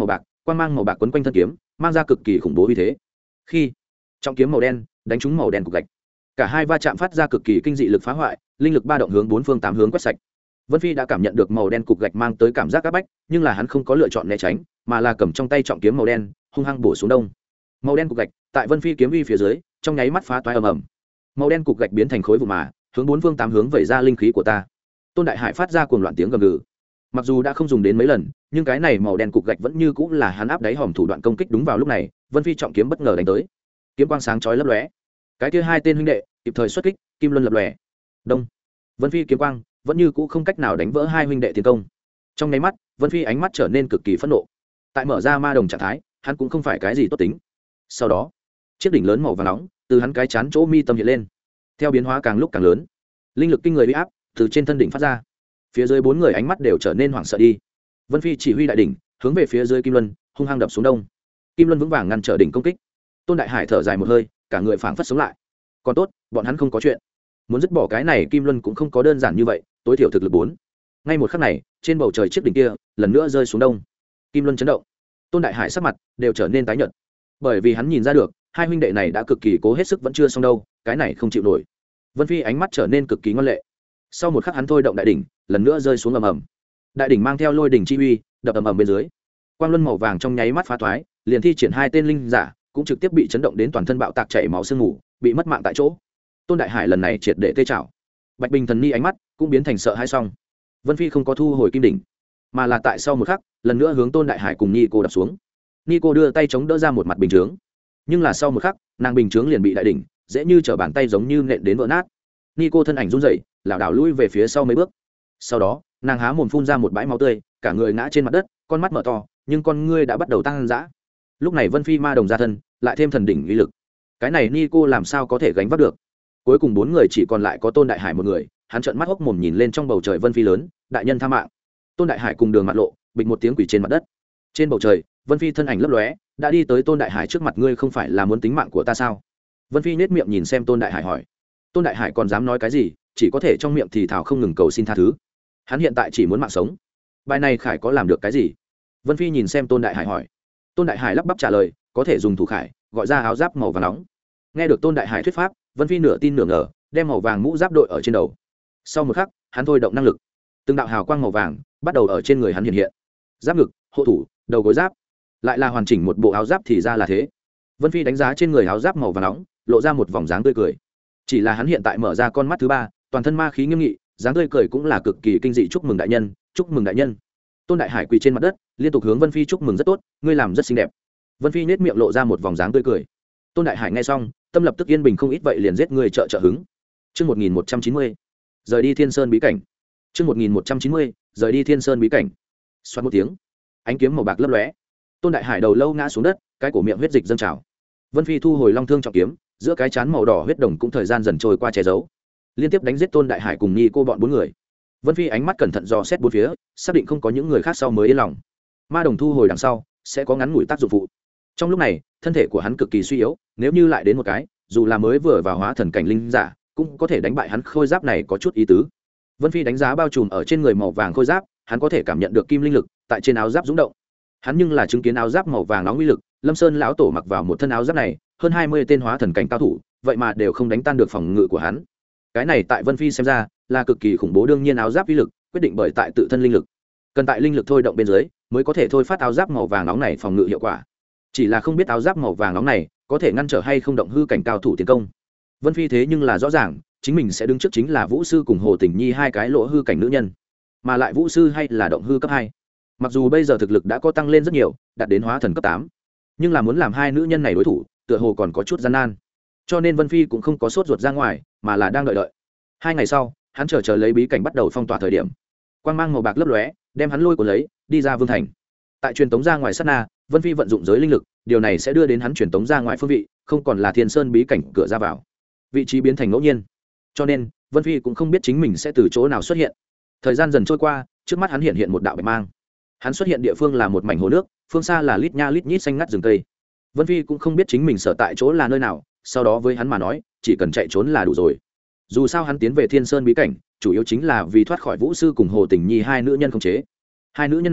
quang mang màu bạc quấn quanh thân kiếm mang ra cực kỳ khủng bố uy thế. Khi trọng kiếm màu đen đánh trúng màu đen cục gạch, cả hai va chạm phát ra cực kỳ kinh dị lực phá hoại, linh lực ba động hướng bốn phương tám hướng quét sạch. Vân Phi đã cảm nhận được màu đen cục gạch mang tới cảm giác áp bách, nhưng là hắn không có lựa chọn né tránh, mà là cầm trong tay trọng kiếm màu đen hung hăng bổ xuống đông. Màu đen cục gạch tại Vân Phi kiếm uy phía dưới trong nháy mắt phá toái ầm ầm, màu đen cục gạch biến thành khối vụ mà hướng bốn phương tám hướng vẩy ra linh khí của ta. Tôn Đại Hải phát ra cuồng loạn tiếng gầm gừ, mặc dù đã không dùng đến mấy lần, nhưng cái này màu đen cục gạch vẫn như cũng là hắn áp đáy hòm thủ đoạn công kích. Đúng vào lúc này, Vân Phi trọng kiếm bất ngờ đánh tới, kiếm quang sáng chói lấp lóe, cái kia hai tên huynh đệ kịp thời xuất kích, kim luân lập lòe. Đông. Vân Phi kiếm quang vẫn như cũ không cách nào đánh vỡ hai huynh đệ tiến công. Trong nháy mắt, Vân Phi ánh mắt trở nên cực kỳ phẫn nộ. Tại mở ra ma đồng trạng thái, hắn cũng không phải cái gì tốt tính. Sau đó, chiếc đỉnh lớn màu vàng nóng từ hắn cái chán chỗ mi tâm hiện lên, theo biến hóa càng lúc càng lớn, linh lực kinh người uy áp từ trên thân đỉnh phát ra. Phía dưới bốn người ánh mắt đều trở nên hoảng sợ đi. Vân Phi chỉ huy đại đỉnh hướng về phía dưới kim luân hung hăng đập xuống đông. Kim luân vững vàng ngăn trở đỉnh công kích. Tôn Đại Hải thở dài một hơi, cả người phảng phất sống lại. Còn tốt, bọn hắn không có chuyện. Muốn dứt bỏ cái này kim luân cũng không có đơn giản như vậy, tối thiểu thực lực bốn. Ngay một khắc này, trên bầu trời chiếc đỉnh kia lần nữa rơi xuống đông. Kim luân chấn động. Tôn Đại Hải sắc mặt đều trở nên tái nhợt, bởi vì hắn nhìn ra được hai huynh đệ này đã cực kỳ cố hết sức vẫn chưa xong đâu, cái này không chịu nổi. Vân Phi ánh mắt trở nên cực kỳ ngoan lệ. Sau một khắc hắn thôi động đại đỉnh lần nữa rơi xuống ầm ầm. Đại đỉnh mang theo lôi đỉnh chi uy đập ầm ầm bên dưới, quang luân màu vàng trong nháy mắt phá thoái, liền thi triển hai tên linh giả cũng trực tiếp bị chấn động đến toàn thân bạo tạc chảy máu sương mù, bị mất mạng tại chỗ. Tôn Đại Hải lần này triệt để tê chảo. Bạch Bình Thần Ni ánh mắt cũng biến thành sợ hãi. Xong, Vân Phi không có thu hồi kim đỉnh, mà là tại sau một khắc lần nữa hướng Tôn Đại Hải cùng Ni cô đập xuống. Ni cô đưa tay chống đỡ ra một mặt bình chướng, nhưng là sau một khắc nàng bình chướng liền bị đại đỉnh dễ như trở bàn tay giống như nện đến vỡ nát. Ni cô thân ảnh run rẩy, lảo đảo lui về phía sau mấy bước. Sau đó nàng há mồm phun ra một bãi máu tươi, cả người ngã trên mặt đất, con mắt mở to, nhưng con ngươi đã bắt đầu tăng dã. Lúc này Vân Phi ma đồng ra thân, lại thêm thần đỉnh uy lực, cái này Ni cô làm sao có thể gánh vác được. Cuối cùng bốn người chỉ còn lại có Tôn Đại Hải một người, hắn trợn mắt hốc mồm nhìn lên trong bầu trời. Vân Phi lớn, đại nhân tha mạng. Tôn Đại Hải cùng Đường Mạt Lộ bịch một tiếng quỳ trên mặt đất. Trên bầu trời, Vân Phi thân ảnh lấp lóe, đã đi tới Tôn Đại Hải trước mặt. Ngươi không phải là muốn tính mạng của ta sao? Vân Phi nhếch miệng nhìn xem Tôn Đại Hải hỏi. Tôn Đại Hải còn dám nói cái gì, chỉ có thể trong miệng thì thào không ngừng cầu xin tha thứ. Hắn hiện tại chỉ muốn mạng sống. Bài này Khải có làm được cái gì? Vân Phi nhìn xem Tôn Đại Hải hỏi. Tôn Đại Hải lắp bắp trả lời, có thể dùng thủ khải gọi ra áo giáp màu vàng nóng. Nghe được Tôn Đại Hải thuyết pháp, Vân Phi nửa tin nửa ngờ, đem màu vàng mũ giáp đội ở trên đầu. Sau một khắc, hắn thôi động năng lực, từng đạo hào quang màu vàng bắt đầu ở trên người hắn hiện hiện. Giáp ngực, hộ thủ, đầu gối giáp, lại là hoàn chỉnh một bộ áo giáp. Thì ra là thế. Vân Phi đánh giá trên người áo giáp màu vàng nóng, lộ ra một vòng dáng tươi cười. Chỉ là hắn hiện tại mở ra con mắt thứ ba, toàn thân ma khí nghiêm nghị, dáng tươi cười cũng là cực kỳ kinh dị. Chúc mừng đại nhân, chúc mừng đại nhân. Tôn Đại Hải quỳ trên mặt đất, liên tục hướng Vân Phi chúc mừng. Rất tốt, ngươi làm rất xinh đẹp. Vân Phi nét miệng lộ ra một vòng dáng tươi cười. Tôn Đại Hải nghe xong, tâm lập tức yên bình không ít. Vậy liền giết ngươi trợ trợ hứng. Chương một nghìn một trăm chín mươi, rời đi Thiên Sơn bí cảnh. Chương một nghìn một trăm chín mươi, rời đi Thiên Sơn bí cảnh. Xoát một tiếng, ánh kiếm màu bạc lấp lóe. Tôn Đại Hải đầu lâu ngã xuống đất, cái cổ miệng huyết dịch dâng trào. Vân Phi thu hồi long thương trọng kiếm, giữa cái chán màu đỏ huyết đồng cũng thời gian dần trôi qua che giấu, liên tiếp đánh giết Tôn Đại Hải cùng Nhi cô bọn bốn người. Vân Phi ánh mắt cẩn thận dò xét bốn phía, xác định không có những người khác sau mới yên lòng. Ma đồng thu hồi đằng sau sẽ có ngắn ngủi tác dụng phụ. Trong lúc này, thân thể của hắn cực kỳ suy yếu, nếu như lại đến một cái, dù là mới vừa vào hóa thần cảnh linh giả, cũng có thể đánh bại hắn. Khôi giáp này có chút ý tứ. Vân Phi đánh giá bao trùm ở trên người màu vàng khôi giáp, hắn có thể cảm nhận được kim linh lực tại trên áo giáp rung động. Hắn nhưng là chứng kiến áo giáp màu vàng nóng uy lực, Lâm Sơn lão tổ mặc vào một thân áo giáp này, hơn hai mươi tên hóa thần cảnh cao thủ, vậy mà đều không đánh tan được phòng ngự của hắn. Cái này tại Vân Phi xem ra là cực kỳ khủng bố. Đương nhiên áo giáp uy lực quyết định bởi tại tự thân linh lực, cần tại linh lực thôi động bên dưới mới có thể thôi phát áo giáp màu vàng nóng này phòng ngự hiệu quả. Chỉ là không biết áo giáp màu vàng nóng này có thể ngăn trở hay không động hư cảnh cao thủ tiến công. Vân Phi thế nhưng là rõ ràng chính mình sẽ đứng trước chính là Vũ Sư cùng Hồ Tình Nhi hai cái lỗ hư cảnh nữ nhân, mà lại Vũ Sư hay là động hư cấp hai. Mặc dù bây giờ thực lực đã có tăng lên rất nhiều, đạt đến hóa thần cấp tám, nhưng là muốn làm hai nữ nhân này đối thủ, tựa hồ còn có chút gian nan. Cho nên Vân Phi cũng không có sốt ruột ra ngoài, mà là đang đợi đợi. Hai ngày sau, hắn chờ chờ lấy bí cảnh bắt đầu phong tỏa thời điểm, quang mang màu bạc lấp lóe, đem hắn lôi cuốn lấy đi ra vương thành. Tại truyền tống ra ngoài sát na, Vân Phi vận dụng giới linh lực, điều này sẽ đưa đến hắn truyền tống ra ngoài phương vị, không còn là Thiên Sơn bí cảnh cửa ra vào, vị trí biến thành ngẫu nhiên. Cho nên Vân Phi cũng không biết chính mình sẽ từ chỗ nào xuất hiện. Thời gian dần trôi qua, trước mắt hắn hiện hiện một đạo bạch mang. Hắn xuất hiện địa phương là một mảnh hồ nước, phương xa là lít nha lít nhít xanh ngắt rừng cây. Vân Phi cũng không biết chính mình sở tại chỗ là nơi nào, sau đó với hắn mà nói, chỉ cần chạy trốn là đủ rồi. Dù sao hắn tiến về Thiên Sơn bí cảnh, chủ yếu chính là vì thoát khỏi Vũ Sư cùng Hồ Tình Nhi hai nữ nhân khống chế. Hai nữ nhân này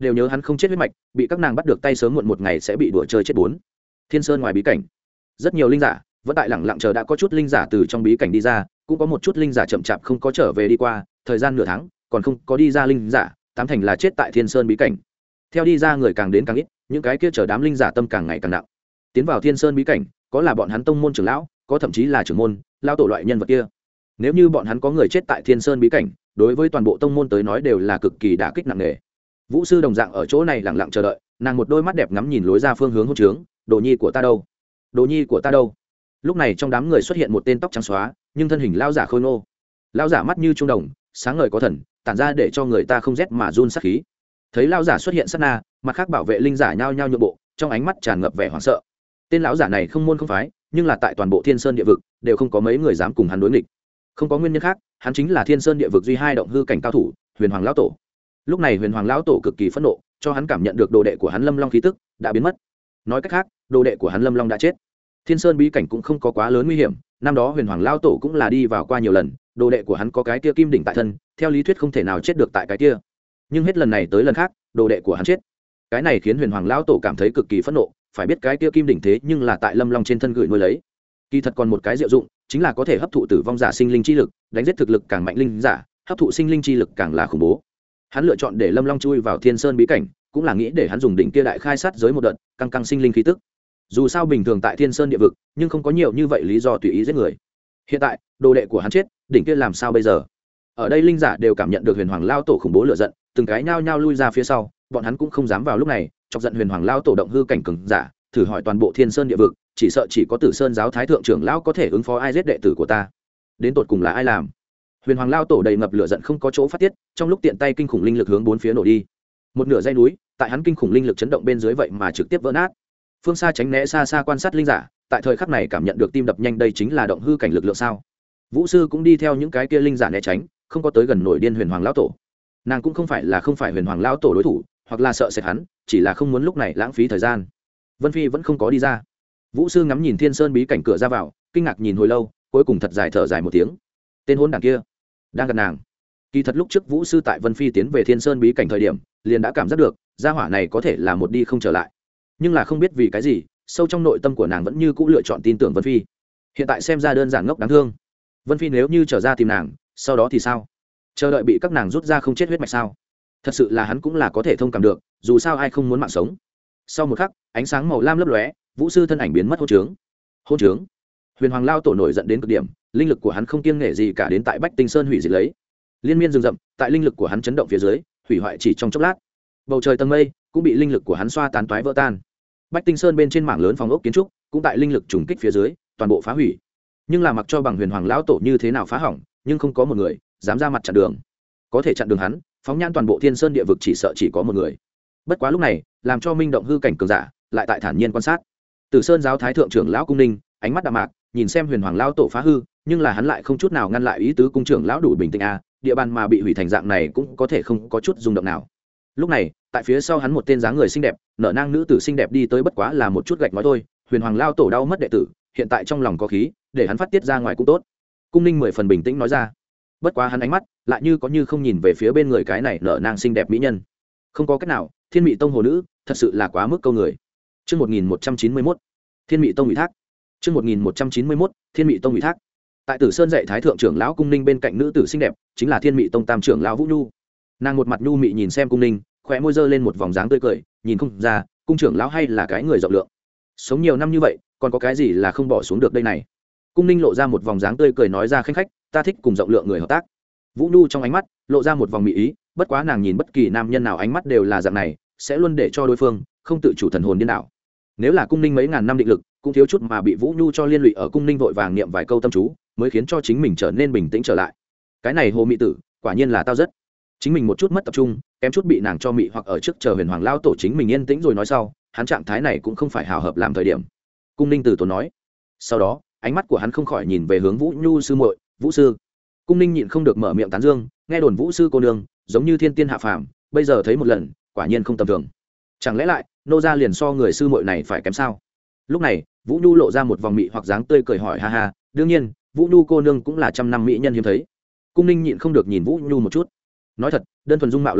đều nhớ hắn không chết huyết mạch, bị các nàng bắt được tay sớm muộn một ngày sẽ bị đùa chơi chết bốn. Thiên Sơn ngoài bí cảnh, rất nhiều linh giả vẫn tại lẳng lặng chờ, đã có chút linh giả từ trong bí cảnh đi ra, cũng có một chút linh giả chậm chạp không có trở về đi qua, thời gian nửa tháng còn không có đi ra linh giả, tám thành là chết tại Thiên Sơn bí cảnh. Theo đi ra người càng đến càng ít, những cái kia chờ đám linh giả tâm càng ngày càng nặng. Tiến vào Thiên Sơn bí cảnh, có là bọn hắn tông môn trưởng lão, có thậm chí là trưởng môn, lao tổ loại nhân vật kia. Nếu như bọn hắn có người chết tại Thiên Sơn bí cảnh, đối với toàn bộ tông môn tới nói đều là cực kỳ đả kích nặng nề. Vũ sư đồng dạng ở chỗ này lặng lặng chờ đợi, nàng một đôi mắt đẹp ngắm nhìn lối ra phương hướng hôn trướng. Đồ nhi của ta đâu? Đồ nhi của ta đâu? Lúc này trong đám người xuất hiện một tên tóc trắng xóa nhưng thân hình lao giả khôi ngô. Lao giả mắt như trung đồng, sáng ngời có thần, tản ra để cho người ta không rét mà run sát khí. Thấy lao giả xuất hiện sát na, mặt khác bảo vệ linh giả nhao nhao nhượng bộ, trong ánh mắt tràn ngập vẻ hoảng sợ. Tên lão giả này không môn không phái, nhưng là tại toàn bộ Thiên Sơn địa vực đều không có mấy người dám cùng hắn đối nghịch. Không có nguyên nhân khác, hắn chính là Thiên Sơn địa vực duy hai động hư cảnh cao thủ, Huyền Hoàng lão tổ. Lúc này Huyền Hoàng lão tổ cực kỳ phẫn nộ, cho hắn cảm nhận được đồ đệ của hắn Lâm Long khí tức đã biến mất. Nói cách khác, đồ đệ của hắn Lâm Long đã chết. Thiên Sơn bí cảnh cũng không có quá lớn nguy hiểm, năm đó Huyền Hoàng lão tổ cũng là đi vào qua nhiều lần, đồ đệ của hắn có cái kia kim đỉnh tại thân, theo lý thuyết không thể nào chết được tại cái kia. Nhưng hết lần này tới lần khác, đồ đệ của hắn chết. Cái này khiến Huyền Hoàng lão tổ cảm thấy cực kỳ phẫn nộ, phải biết cái kia kim đỉnh thế nhưng là tại Lâm Long trên thân gửi nuôi lấy. Kỳ thật còn một cái diệu dụng, chính là có thể hấp thụ tử vong giả sinh linh chi lực, đánh giết thực lực càng mạnh linh giả, hấp thụ sinh linh chi lực càng là khủng bố. Hắn lựa chọn để Lâm Long chui vào Thiên Sơn bí cảnh, cũng là nghĩ để hắn dùng đỉnh kia đại khai sát giới một đợt, căng căng sinh linh khí tức. Dù sao bình thường tại Thiên Sơn địa vực, nhưng không có nhiều như vậy lý do tùy ý giết người. Hiện tại, đồ đệ của hắn chết, đỉnh kia làm sao bây giờ? Ở đây linh giả đều cảm nhận được Huyền Hoàng lao tổ khủng bố lửa giận, từng cái nhao nhao lui ra phía sau, bọn hắn cũng không dám vào lúc này, chọc giận Huyền Hoàng lao tổ động hư cảnh cường giả, thử hỏi toàn bộ Thiên Sơn địa vực, chỉ sợ chỉ có Tử Sơn giáo thái thượng trưởng lão có thể ứng phó ai giết đệ tử của ta. Đến tột cùng là ai làm? Huyền Hoàng lao tổ đầy ngập lửa giận không có chỗ phát tiết, trong lúc tiện tay kinh khủng linh lực hướng bốn phía nổ đi. Một nửa dãy núi, tại hắn kinh khủng linh lực chấn động bên dưới vậy mà trực tiếp vỡ nát. Phương xa tránh né xa xa quan sát linh giả, tại thời khắc này cảm nhận được tim đập nhanh, đây chính là động hư cảnh lực lượng sao? Vũ sư cũng đi theo những cái kia linh giả né tránh, không có tới gần nổi điên Huyền Hoàng lão tổ. Nàng cũng không phải là không phải Huyền Hoàng lão tổ đối thủ, hoặc là sợ sệt hắn, chỉ là không muốn lúc này lãng phí thời gian. Vân Phi vẫn không có đi ra. Vũ sư ngắm nhìn Thiên Sơn bí cảnh cửa ra vào, kinh ngạc nhìn hồi lâu, cuối cùng thật dài thở dài một tiếng. Tên hỗn đản kia đang gần nàng. Kỳ thật lúc trước Vũ sư tại Vân Phi tiến về Thiên Sơn bí cảnh thời điểm, liền đã cảm giác được, gia hỏa này có thể là một đi không trở lại. Nhưng là không biết vì cái gì, sâu trong nội tâm của nàng vẫn như cũ lựa chọn tin tưởng Vân Phi. Hiện tại xem ra đơn giản ngốc đáng thương. Vân Phi nếu như trở ra tìm nàng, sau đó thì sao? Chờ đợi bị các nàng rút ra không chết huyết mạch sao? Thật sự là hắn cũng là có thể thông cảm được, dù sao ai không muốn mạng sống. Sau một khắc, ánh sáng màu lam lấp lóe, Vũ sư thân ảnh biến mất hôn trướng. Hôn trướng. Huyền Hoàng lao tổ nổi giận đến cực điểm, linh lực của hắn không kiêng nể gì cả đến tại Bách Tinh Sơn hủy diệt lấy. Liên miên rừng rậm, tại linh lực của hắn chấn động phía dưới, hủy hoại chỉ trong chốc lát. Bầu trời tầng mây cũng bị linh lực của hắn xoa tán toái vỡ tan. Bách Tinh Sơn bên trên mảng lớn phòng ốc kiến trúc, cũng tại linh lực trùng kích phía dưới, toàn bộ phá hủy. Nhưng là mặc cho bằng Huyền Hoàng lão tổ như thế nào phá hỏng, nhưng không có một người dám ra mặt chặn đường. Có thể chặn đường hắn, phóng nhan toàn bộ Thiên Sơn địa vực chỉ sợ chỉ có một người. Bất quá lúc này, làm cho minh động hư cảnh cường giả, lại tại thản nhiên quan sát. Tử Sơn giáo thái thượng trưởng lão Cung Ninh, ánh mắt đạm mạc, nhìn xem Huyền Hoàng lão tổ phá hư, nhưng là hắn lại không chút nào ngăn lại ý tứ cung trưởng lão đủ bình tĩnh a, à, địa bàn mà bị hủy thành dạng này cũng có thể không có chút rung động nào. Lúc này, tại phía sau hắn một tên dáng người xinh đẹp, nở nang nữ tử xinh đẹp đi tới, bất quá là một chút gạch nói thôi, Huyền Hoàng lão tổ đau mất đệ tử, hiện tại trong lòng có khí, để hắn phát tiết ra ngoài cũng tốt. Cung Ninh mười phần bình tĩnh nói ra. Bất quá hắn ánh mắt lại như có như không nhìn về phía bên người cái này nở nang xinh đẹp mỹ nhân. Không có cách nào, Thiên Mị Tông hồ nữ, thật sự là quá mức câu người. Chương một nghìn một trăm chín mươi mốt, Thiên Mị Tông ủy thác. Chương một nghìn một trăm chín mươi mốt, Thiên Mị Tông ủy thác. Tại Tử Sơn dạy thái thượng trưởng lão Cung Ninh bên cạnh nữ tử xinh đẹp, chính là Thiên Mị Tông tam trưởng lão Vũ Nhu. Nàng một mặt nhu mị nhìn xem Cung Ninh, khóe môi giơ lên một vòng dáng tươi cười, nhìn không ra, cung trưởng lão hay là cái người rộng lượng. Sống nhiều năm như vậy, còn có cái gì là không bỏ xuống được đây này. Cung Ninh lộ ra một vòng dáng tươi cười nói ra khanh khách, ta thích cùng rộng lượng người hợp tác. Vũ Nhu trong ánh mắt lộ ra một vòng mỹ ý, bất quá nàng nhìn bất kỳ nam nhân nào ánh mắt đều là dạng này, sẽ luôn để cho đối phương không tự chủ thần hồn điên đảo. Nếu là Cung Ninh mấy ngàn năm định lực, cũng thiếu chút mà bị Vũ Nhu cho liên lụy ở. Cung Ninh vội vàng niệm vài câu tâm chú, mới khiến cho chính mình trở nên bình tĩnh trở lại. Cái này hồ mị tử, quả nhiên là tao rất. Chính mình một chút mất tập trung, kém chút bị nàng cho mị hoặc ở trước chờ Huyền Hoàng lao tổ chính mình yên tĩnh rồi nói sau, hắn trạng thái này cũng không phải hào hợp làm thời điểm. Cung Ninh từ tốn nói. Sau đó, ánh mắt của hắn không khỏi nhìn về hướng Vũ Nhu sư muội, Vũ sư. Cung Ninh nhịn không được mở miệng tán dương, nghe đồn Vũ sư cô nương giống như thiên tiên hạ phàm, bây giờ thấy một lần, quả nhiên không tầm thường. Chẳng lẽ lại, nô gia liền so người sư muội này phải kém sao? Lúc này, Vũ Nhu lộ ra một vòng mị hoặc dáng tươi cười hỏi ha ha, đương nhiên, Vũ Nhu cô nương cũng là trăm năm mỹ nhân hiếm thấy. Cung Ninh nhịn không được nhìn Vũ Nhu một chút. Nói thật, đơn thuần dung mạo lời nói,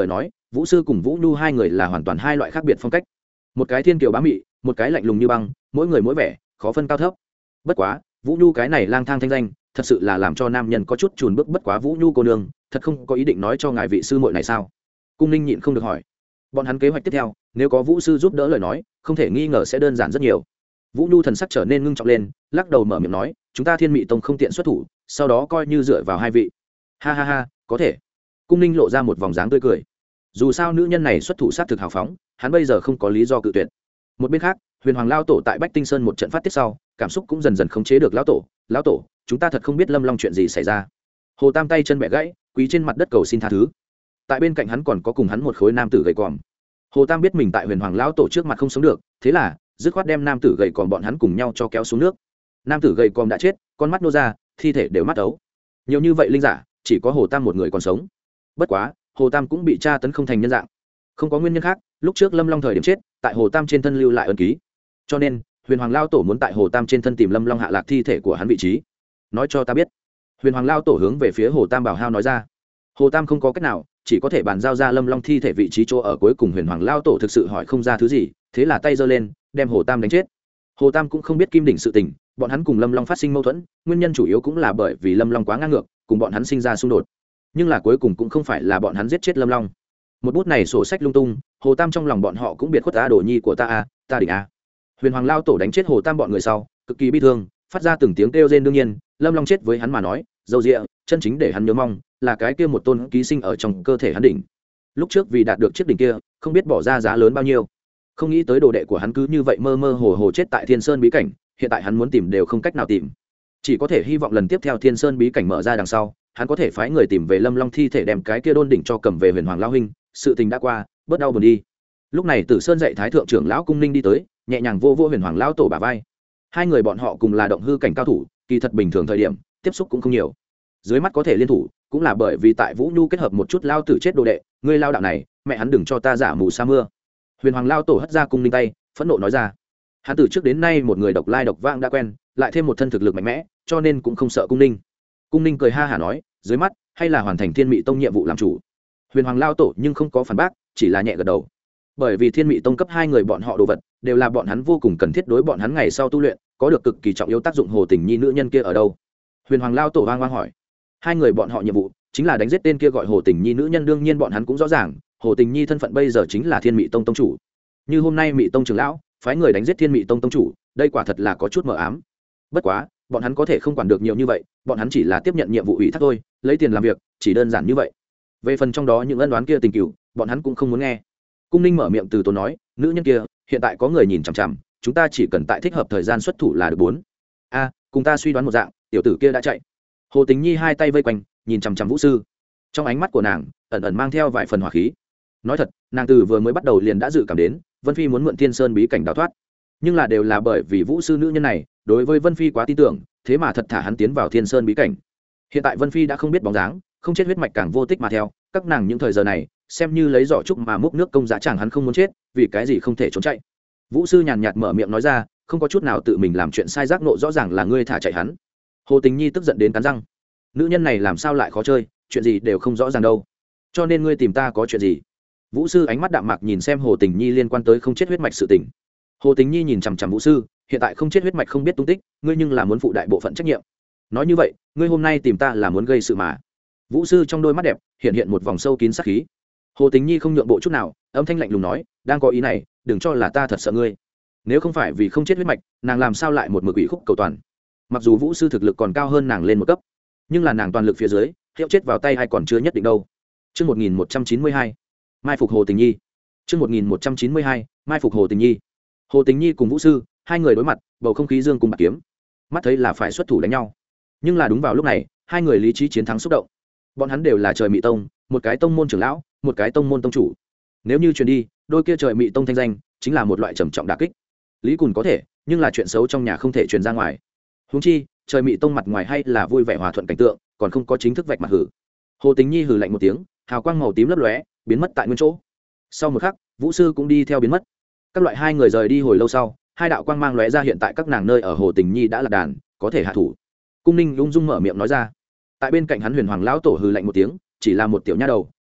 Vũ sư cùng Vũ Nhu hai người là hoàn toàn hai loại khác biệt phong cách, một cái thiên kiều bá mị, một cái lạnh lùng như băng, mỗi người mỗi vẻ, khó phân cao thấp. Bất quá Vũ Nhu cái này lang thang thanh danh thật sự là làm cho nam nhân có chút chùn bước. Bất quá Vũ Nhu cô nương thật không có ý định nói cho ngài vị sư muội này sao? Cung Ninh nhịn không được hỏi. Bọn hắn kế hoạch tiếp theo, nếu có Vũ sư giúp đỡ lời nói, không thể nghi ngờ sẽ đơn giản rất nhiều. Vũ Nhu thần sắc trở nên ngưng trọng lên, lắc đầu mở miệng nói, chúng ta Thiên Mị Tông không tiện xuất thủ, sau đó coi như dựa vào hai vị. Ha ha ha, có thể. Cung Ninh lộ ra một vòng dáng tươi cười. Dù sao nữ nhân này xuất thủ sát thực hào phóng, hắn bây giờ không có lý do cự tuyệt. Một bên khác, Huyền Hoàng lao tổ tại Bách Tinh Sơn một trận phát tiết sau, cảm xúc cũng dần dần khống chế được lão tổ. Lão tổ, chúng ta thật không biết Lâm Long chuyện gì xảy ra. Hồ Tam tay chân bẻ gãy, quỳ trên mặt đất cầu xin tha thứ. Tại bên cạnh hắn còn có cùng hắn một khối nam tử gầy còm. Hồ Tam biết mình tại Huyền Hoàng lão tổ trước mặt không sống được, thế là dứt khoát đem nam tử gầy còm bọn hắn cùng nhau cho kéo xuống nước. Nam tử gầy còm đã chết, con mắt nô ra, thi thể đều mắt ấu. Nhiều như vậy linh giả, chỉ có Hồ Tam một người còn sống. Bất quá, Hồ Tam cũng bị tra tấn không thành nhân dạng. Không có nguyên nhân khác, lúc trước Lâm Long thời điểm chết, tại Hồ Tam trên thân lưu lại ấn ký. Cho nên, Huyền Hoàng lao tổ muốn tại Hồ Tam trên thân tìm Lâm Long hạ lạc thi thể của hắn vị trí. Nói cho ta biết. Huyền Hoàng lao tổ hướng về phía Hồ Tam bảo hao nói ra. Hồ Tam không có cách nào, chỉ có thể bàn giao ra Lâm Long thi thể vị trí chỗ ở. Cuối cùng Huyền Hoàng lao tổ thực sự hỏi không ra thứ gì, thế là tay giơ lên, đem Hồ Tam đánh chết. Hồ Tam cũng không biết Kim Đỉnh sự tình, bọn hắn cùng Lâm Long phát sinh mâu thuẫn, nguyên nhân chủ yếu cũng là bởi vì Lâm Long quá ngang ngược, cùng bọn hắn sinh ra xung đột. Nhưng là cuối cùng cũng không phải là bọn hắn giết chết Lâm Long. Một bút này sổ sách lung tung, Hồ Tam trong lòng bọn họ cũng biệt khuất a, đồ nhi của ta a, ta đỉnh a. Huyền Hoàng lao tổ đánh chết Hồ Tam bọn người sau, cực kỳ bi thương, phát ra từng tiếng kêu rên. Đương nhiên, Lâm Long chết với hắn mà nói, dâu dịa, chân chính để hắn nhớ mong là cái kia một tôn ký sinh ở trong cơ thể hắn đỉnh. Lúc trước vì đạt được chiếc đỉnh kia, không biết bỏ ra giá lớn bao nhiêu. Không nghĩ tới đồ đệ của hắn cứ như vậy mơ mơ hồ hồ chết tại Thiên Sơn bí cảnh, hiện tại hắn muốn tìm đều không cách nào tìm. Chỉ có thể hy vọng lần tiếp theo Thiên Sơn bí cảnh mở ra đằng sau, hắn có thể phái người tìm về Lâm Long thi thể, đem cái kia đôn đỉnh cho cầm về Huyền Hoàng lão huynh. Sự tình đã qua, bớt đau buồn đi. Lúc này Tử Sơn dạy Thái thượng trưởng lão Cung Ninh đi tới, nhẹ nhàng vô vô Huyền Hoàng lão tổ bả vai. Hai người bọn họ cùng là động hư cảnh cao thủ, kỳ thật bình thường thời điểm tiếp xúc cũng không nhiều. Dưới mắt có thể liên thủ, cũng là bởi vì tại Vũ Nhu kết hợp một chút lao tử chết đồ đệ, ngươi lao đạo này, mẹ hắn đừng cho ta giả mù sa mưa. Huyền Hoàng lao tổ hất ra Cung Ninh tay, phẫn nộ nói ra. Hắn từ trước đến nay một người độc lai độc vãng đã quen, lại thêm một thân thực lực mạnh mẽ, cho nên cũng không sợ Cung Ninh. Cung Ninh cười ha hả nói, dưới mắt hay là hoàn thành Thiên Mị Tông nhiệm vụ làm chủ. Huyền Hoàng lao tổ nhưng không có phản bác, chỉ là nhẹ gật đầu. Bởi vì Thiên Mị Tông cấp hai người bọn họ đồ vật, đều là bọn hắn vô cùng cần thiết đối bọn hắn ngày sau tu luyện, có được cực kỳ trọng yếu tác dụng. Hồ Tình Nhi nữ nhân kia ở đâu? Huyền Hoàng lao tổ hoang hoang hỏi. Hai người bọn họ nhiệm vụ chính là đánh giết tên kia gọi Hồ Tình Nhi nữ nhân. Đương nhiên bọn hắn cũng rõ ràng, Hồ Tình Nhi thân phận bây giờ chính là Thiên Mị Tông tông chủ. Như hôm nay Mị Tông trưởng lão phái người đánh giết Thiên Mị Tông tông chủ, đây quả thật là có chút mờ ám. Bất quá, bọn hắn có thể không quản được nhiều như vậy, bọn hắn chỉ là tiếp nhận nhiệm vụ ủy thác thôi, lấy tiền làm việc, chỉ đơn giản như vậy. Về phần trong đó những ân đoán kia tình cửu, bọn hắn cũng không muốn nghe. Cung Ninh mở miệng từ tốn nói, nữ nhân kia hiện tại có người nhìn chằm chằm, chúng ta chỉ cần tại thích hợp thời gian xuất thủ là được. Bốn a cùng ta suy đoán một dạng, tiểu tử kia đã chạy. Hồ Tình Nhi hai tay vây quanh, nhìn chằm chằm Vũ sư. Trong ánh mắt của nàng ẩn ẩn mang theo vài phần hỏa khí. Nói thật, nàng từ vừa mới bắt đầu liền đã dự cảm đến Vân Phi muốn mượn Thiên Sơn bí cảnh đào thoát, nhưng là đều là bởi vì Vũ sư nữ nhân này đối với Vân Phi quá tin tưởng, thế mà thật thả hắn tiến vào Thiên Sơn bí cảnh. Hiện tại Vân Phi đã không biết bóng dáng, không chết huyết mạch càng vô tích mà theo, các nàng những thời giờ này xem như lấy giỏ trúc mà múc nước công giá, chẳng hắn không muốn chết, vì cái gì không thể trốn chạy. Vũ sư nhàn nhạt mở miệng nói ra, không có chút nào tự mình làm chuyện sai, giác nộ rõ ràng là ngươi thả chạy hắn. Hồ Tình Nhi tức giận đến cắn răng, nữ nhân này làm sao lại khó chơi, chuyện gì đều không rõ ràng đâu, cho nên ngươi tìm ta có chuyện gì? Vũ sư ánh mắt đạm mạc nhìn xem Hồ Tình Nhi liên quan tới không chết huyết mạch sự tình. Hồ Tình Nhi nhìn chằm chằm Vũ sư, hiện tại không chết huyết mạch không biết tung tích, ngươi nhưng là muốn phụ đại bộ phận trách nhiệm. Nói như vậy, ngươi hôm nay tìm ta là muốn gây sự mà? Vũ sư trong đôi mắt đẹp hiện hiện một vòng sâu kín sát khí. Hồ Tình Nhi không nhượng bộ chút nào, âm thanh lạnh lùng nói, đang có ý này, đừng cho là ta thật sợ ngươi. Nếu không phải vì không chết huyết mạch, nàng làm sao lại một mực ủy khúc cầu toàn? Mặc dù Vũ sư thực lực còn cao hơn nàng lên một cấp, nhưng là nàng toàn lực phía dưới, hiệu chết vào tay hay còn chưa nhất định đâu. Chương một nghìn một trăm chín mươi hai, mai phục Hồ Tình Nhi. Chương một nghìn một trăm chín mươi hai, mai phục Hồ Tình Nhi. Hồ Tình Nhi cùng Vũ sư, hai người đối mặt, bầu không khí dương cùng bạc kiếm, mắt thấy là phải xuất thủ đánh nhau. Nhưng là đúng vào lúc này, hai người lý trí chiến thắng xúc động. Bọn hắn đều là Trời Mị Tông, một cái tông môn trưởng lão, một cái tông môn tông chủ. Nếu như truyền đi, đôi kia Trời Mị Tông thanh danh chính là một loại trầm trọng đả kích. Lý Cùn có thể, nhưng là chuyện xấu trong nhà không thể truyền ra ngoài. Huống chi, Trời Mị Tông mặt ngoài hay là vui vẻ hòa thuận cảnh tượng, còn không có chính thức vạch mặt hử. Hồ Tình Nhi hừ lạnh một tiếng, hào quang màu tím lấp lóe, biến mất tại nguyên chỗ. Sau một khắc, Vũ sư cũng đi theo biến mất. Các loại hai người rời đi hồi lâu sau, hai đạo quang mang lóe ra, hiện tại các nàng nơi ở Hồ Tình Nhi đã lạc đàn, có thể hạ thủ. Cung Ninh ung dung mở miệng nói ra. Tại bên cạnh hắn Huyền Hoàng lão tổ hừ lạnh một tiếng, chỉ là một tiểu nha đầu,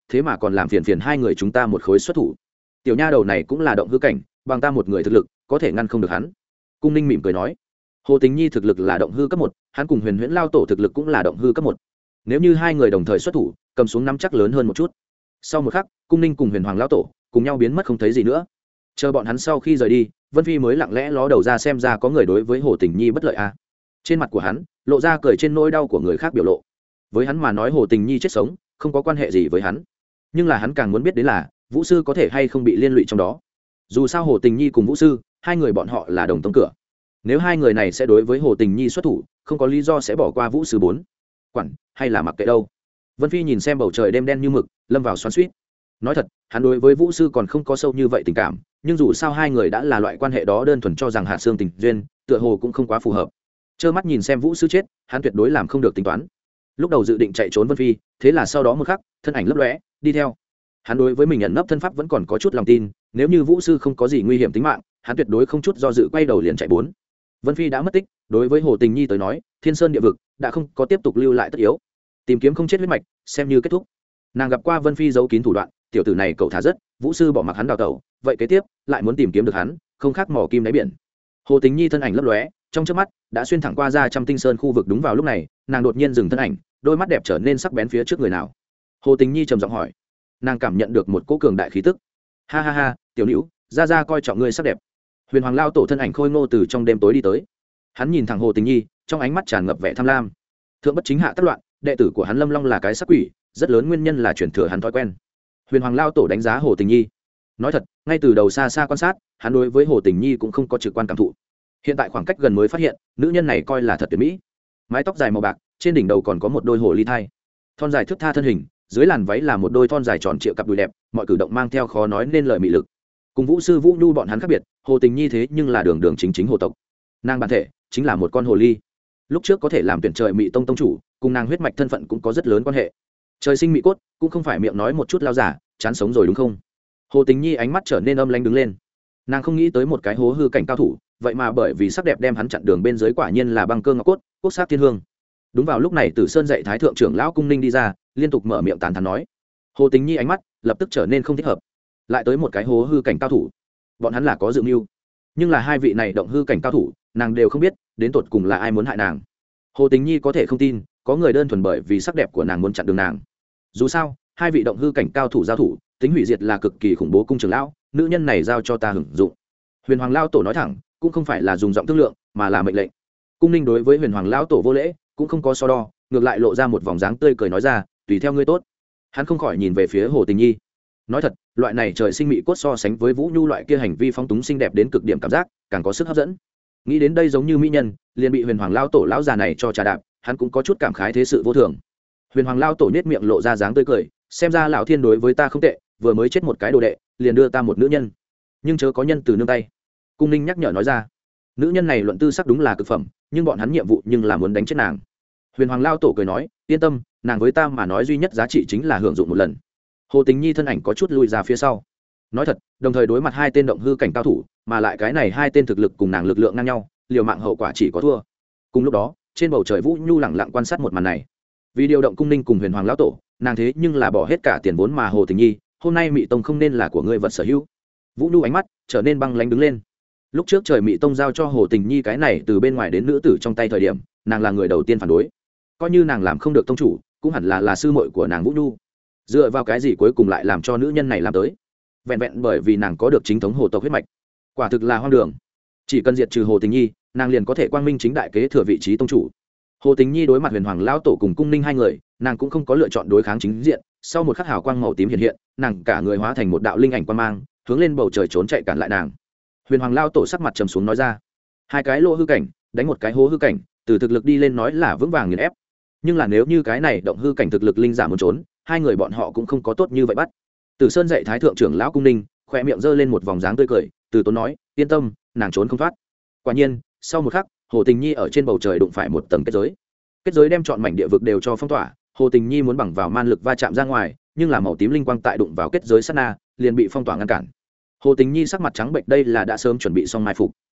thế mà còn làm phiền phiền hai người chúng ta một khối xuất thủ. Tiểu nha đầu này cũng là động hư cảnh, bằng ta một người thực lực có thể ngăn không được hắn. Cung Ninh mỉm cười nói. Hồ Tình Nhi thực lực là động hư cấp một, hắn cùng Huyền Huyễn Lao Tổ thực lực cũng là động hư cấp một. Nếu như hai người đồng thời xuất thủ, cầm xuống nắm chắc lớn hơn một chút. Sau một khắc, Cung Ninh cùng Huyền Hoàng Lao Tổ cùng nhau biến mất không thấy gì nữa. Chờ bọn hắn sau khi rời đi, Vân Phi mới lặng lẽ ló đầu ra xem ra có người đối với Hồ Tình Nhi bất lợi à. Trên mặt của hắn lộ ra cười trên nỗi đau của người khác biểu lộ. Với hắn mà nói Hồ Tình Nhi chết sống không có quan hệ gì với hắn, nhưng là hắn càng muốn biết đến là Vũ sư có thể hay không bị liên lụy trong đó. Dù sao Hồ Tình Nhi cùng Vũ sư hai người bọn họ là đồng tông cửa, nếu hai người này sẽ đối với Hồ Tình Nhi xuất thủ, không có lý do sẽ bỏ qua Vũ sư bốn quản hay là mặc kệ đâu. Vân Phi nhìn xem bầu trời đêm đen như mực, lâm vào xoắn xuýt. Nói thật, hắn đối với Vũ sư còn không có sâu như vậy tình cảm, nhưng dù sao hai người đã là loại quan hệ đó, đơn thuần cho rằng hạt xương tình duyên tựa hồ cũng không quá phù hợp. Trơ mắt nhìn xem Vũ sư chết, hắn tuyệt đối làm không được tính toán. Lúc đầu dự định chạy trốn Vân Phi, thế là sau đó một khắc thân ảnh lấp lóe đi theo. Hắn đối với mình ẩn nấp thân pháp vẫn còn có chút lòng tin, nếu như Vũ sư không có gì nguy hiểm tính mạng, hắn tuyệt đối không chút do dự quay đầu liền chạy bốn. Vân Phi đã mất tích, đối với Hồ Tình Nhi tới nói, Thiên Sơn địa vực đã không có tiếp tục lưu lại tất yếu, tìm kiếm không chết huyết mạch xem như kết thúc. Nàng gặp qua Vân Phi giấu kín thủ đoạn, tiểu tử này cậu thả rất, Vũ sư bỏ mặc hắn đào tẩu, vậy kế tiếp lại muốn tìm kiếm được hắn, không khác mỏ kim đáy biển. Hồ Tình Nhi thân ảnh lấp lóe, trong chớp mắt đã xuyên thẳng qua ra Trăm Tinh Sơn khu vực. Đúng vào lúc này, nàng đột nhiên dừng thân ảnh, đôi mắt đẹp trở nên sắc bén phía trước người nào. Hồ Tình Nhi trầm giọng hỏi. Nàng cảm nhận được một cỗ cường đại khí tức. Ha ha ha, tiểu nữ, ra ra coi trọng ngươi sắc đẹp. Huyền Hoàng Lao Tổ thân ảnh khôi ngô từ trong đêm tối đi tới. Hắn nhìn thẳng Hồ Tình Nhi, trong ánh mắt tràn ngập vẻ tham lam. Thượng bất chính hạ tất loạn, đệ tử của hắn Lâm Long là cái sắc quỷ, rất lớn nguyên nhân là truyền thừa hắn thói quen. Huyền Hoàng Lao Tổ đánh giá Hồ Tình Nhi. Nói thật, ngay từ đầu xa xa quan sát, hắn đối với Hồ Tình Nhi cũng không có trực quan cảm thụ. Hiện tại khoảng cách gần mới phát hiện, nữ nhân này coi là thật tuyệt mỹ. Mái tóc dài màu bạc, trên đỉnh đầu còn có một đôi hồ ly thai. Thon dài thước tha thân hình, dưới làn váy là một đôi thon dài tròn trịa cặp đùi đẹp, mọi cử động mang theo khó nói nên lời mị lực. Cùng Vũ sư Vũ Nhu bọn hắn khác biệt, Hồ Tình Nhi thế nhưng là đường đường chính chính hồ tộc. Nàng bản thể chính là một con hồ ly. Lúc trước có thể làm tuyển trời mị tông tông chủ, cùng nàng huyết mạch thân phận cũng có rất lớn quan hệ. Trời sinh mị cốt, cũng không phải miệng nói một chút lao giả, chán sống rồi đúng không? Hồ Tình Nhi ánh mắt trở nên âm lãnh đứng lên. Nàng không nghĩ tới một cái hố hư cảnh cao thủ, vậy mà bởi vì sắc đẹp đem hắn chặn đường bên dưới, quả nhiên là băng cơ ngọc cốt, quốc sắc thiên hương. Đúng vào lúc này Tử Sơn dạy thái thượng trưởng lão Cung Ninh đi ra, liên tục mở miệng tán thán nói. Hồ Tình Nhi ánh mắt lập tức trở nên không thích hợp. Lại tới một cái hố hư cảnh cao thủ, bọn hắn là có dự mưu, nhưng là hai vị này động hư cảnh cao thủ, nàng đều không biết đến tột cùng là ai muốn hại nàng. Hồ Tình Nhi có thể không tin có người đơn thuần bởi vì sắc đẹp của nàng muốn chặn đường nàng. Dù sao hai vị động hư cảnh cao thủ giao thủ, tính hủy diệt là cực kỳ khủng bố. Cung trưởng lão, nữ nhân này giao cho ta hưởng dụng. Huyền Hoàng Lao Tổ nói thẳng, cũng không phải là dùng giọng thương lượng, mà là mệnh lệnh. Cung Ninh đối với Huyền Hoàng Lão Tổ vô lễ, cũng không có so đo, ngược lại lộ ra một vòng dáng tươi cười nói ra, tùy theo ngươi tốt. Hắn không khỏi nhìn về phía Hồ Tình Nhi. Nói thật, loại này trời sinh mị cốt so sánh với Vũ Nhu loại kia hành vi phóng túng xinh đẹp đến cực điểm cảm giác, càng có sức hấp dẫn. Nghĩ đến đây giống như mỹ nhân, liền bị Huyền Hoàng Lão Tổ lão già này cho trà đạp, hắn cũng có chút cảm khái thế sự vô thường. Huyền Hoàng Lão Tổ nhếch miệng lộ ra dáng tươi cười, xem ra lão thiên đối với ta không tệ, vừa mới chết một cái đồ đệ, liền đưa ta một nữ nhân, nhưng chớ có nhân từ nương tay. Cung Ninh nhắc nhở nói ra. Nữ nhân này luận tư sắc đúng là cực phẩm, nhưng bọn hắn nhiệm vụ nhưng là muốn đánh chết nàng. Huyền Hoàng Lao Tổ cười nói, yên tâm, nàng với ta mà nói duy nhất giá trị chính là hưởng dụng một lần. Hồ Tình Nhi thân ảnh có chút lùi ra phía sau. Nói thật, đồng thời đối mặt hai tên động hư cảnh cao thủ, mà lại cái này hai tên thực lực cùng nàng lực lượng ngang nhau, liều mạng hậu quả chỉ có thua. Cùng lúc đó, trên bầu trời Vũ Nhu lẳng lặng quan sát một màn này. Vì điều động Cung Ninh cùng Huyền Hoàng Lão Tổ, nàng thế nhưng là bỏ hết cả tiền vốn mà Hồ Tình Nhi, hôm nay Mị Tông không nên là của ngươi vật sở hữu. Vũ Nhu ánh mắt trở nên băng lãnh đứng lên. Lúc trước trời Mị Tông giao cho Hồ Tình Nhi cái này từ bên ngoài đến nữ tử trong tay thời điểm, nàng là người đầu tiên phản đối. Coi như nàng làm không được tông chủ, cũng hẳn là là sư muội của nàng Vũ Nhu. Dựa vào cái gì cuối cùng lại làm cho nữ nhân này làm tới? Vẹn vẹn bởi vì nàng có được chính thống hồ tộc huyết mạch. Quả thực là hoang đường. Chỉ cần diệt trừ Hồ Tình Nhi, nàng liền có thể quang minh chính đại kế thừa vị trí tông chủ. Hồ Tình Nhi đối mặt Huyền Hoàng Lão Tổ cùng Cung Ninh hai người, nàng cũng không có lựa chọn đối kháng chính diện. Sau một khắc hào quang màu tím hiện hiện, nàng cả người hóa thành một đạo linh ảnh quang mang, hướng lên bầu trời trốn chạy cản lại nàng. Huyền Hoàng Lão Tổ sắc mặt trầm xuống nói ra, hai cái lỗ hư cảnh đánh một cái hố hư cảnh, từ thực lực đi lên nói là vững vàng nghiền ép, nhưng là nếu như cái này động hư cảnh thực lực linh giả muốn trốn, hai người bọn họ cũng không có tốt như vậy bắt. Tử Sơn dạy thái thượng trưởng lão Cung Ninh khỏe miệng giơ lên một vòng dáng tươi cười, từ tốn nói, yên tâm, nàng trốn không thoát. Quả nhiên, sau một khắc, Hồ Tình Nhi ở trên bầu trời đụng phải một tầng kết giới. Kết giới đem trọn mảnh địa vực đều cho phong tỏa. Hồ Tình Nhi muốn bằng vào man lực va chạm ra ngoài, nhưng là màu tím linh quang tại đụng vào kết giới sát na, liền bị phong tỏa ngăn cản. Hồ Tình Nhi sắc mặt trắng bệch, đây là đã sớm chuẩn bị xong mai phục.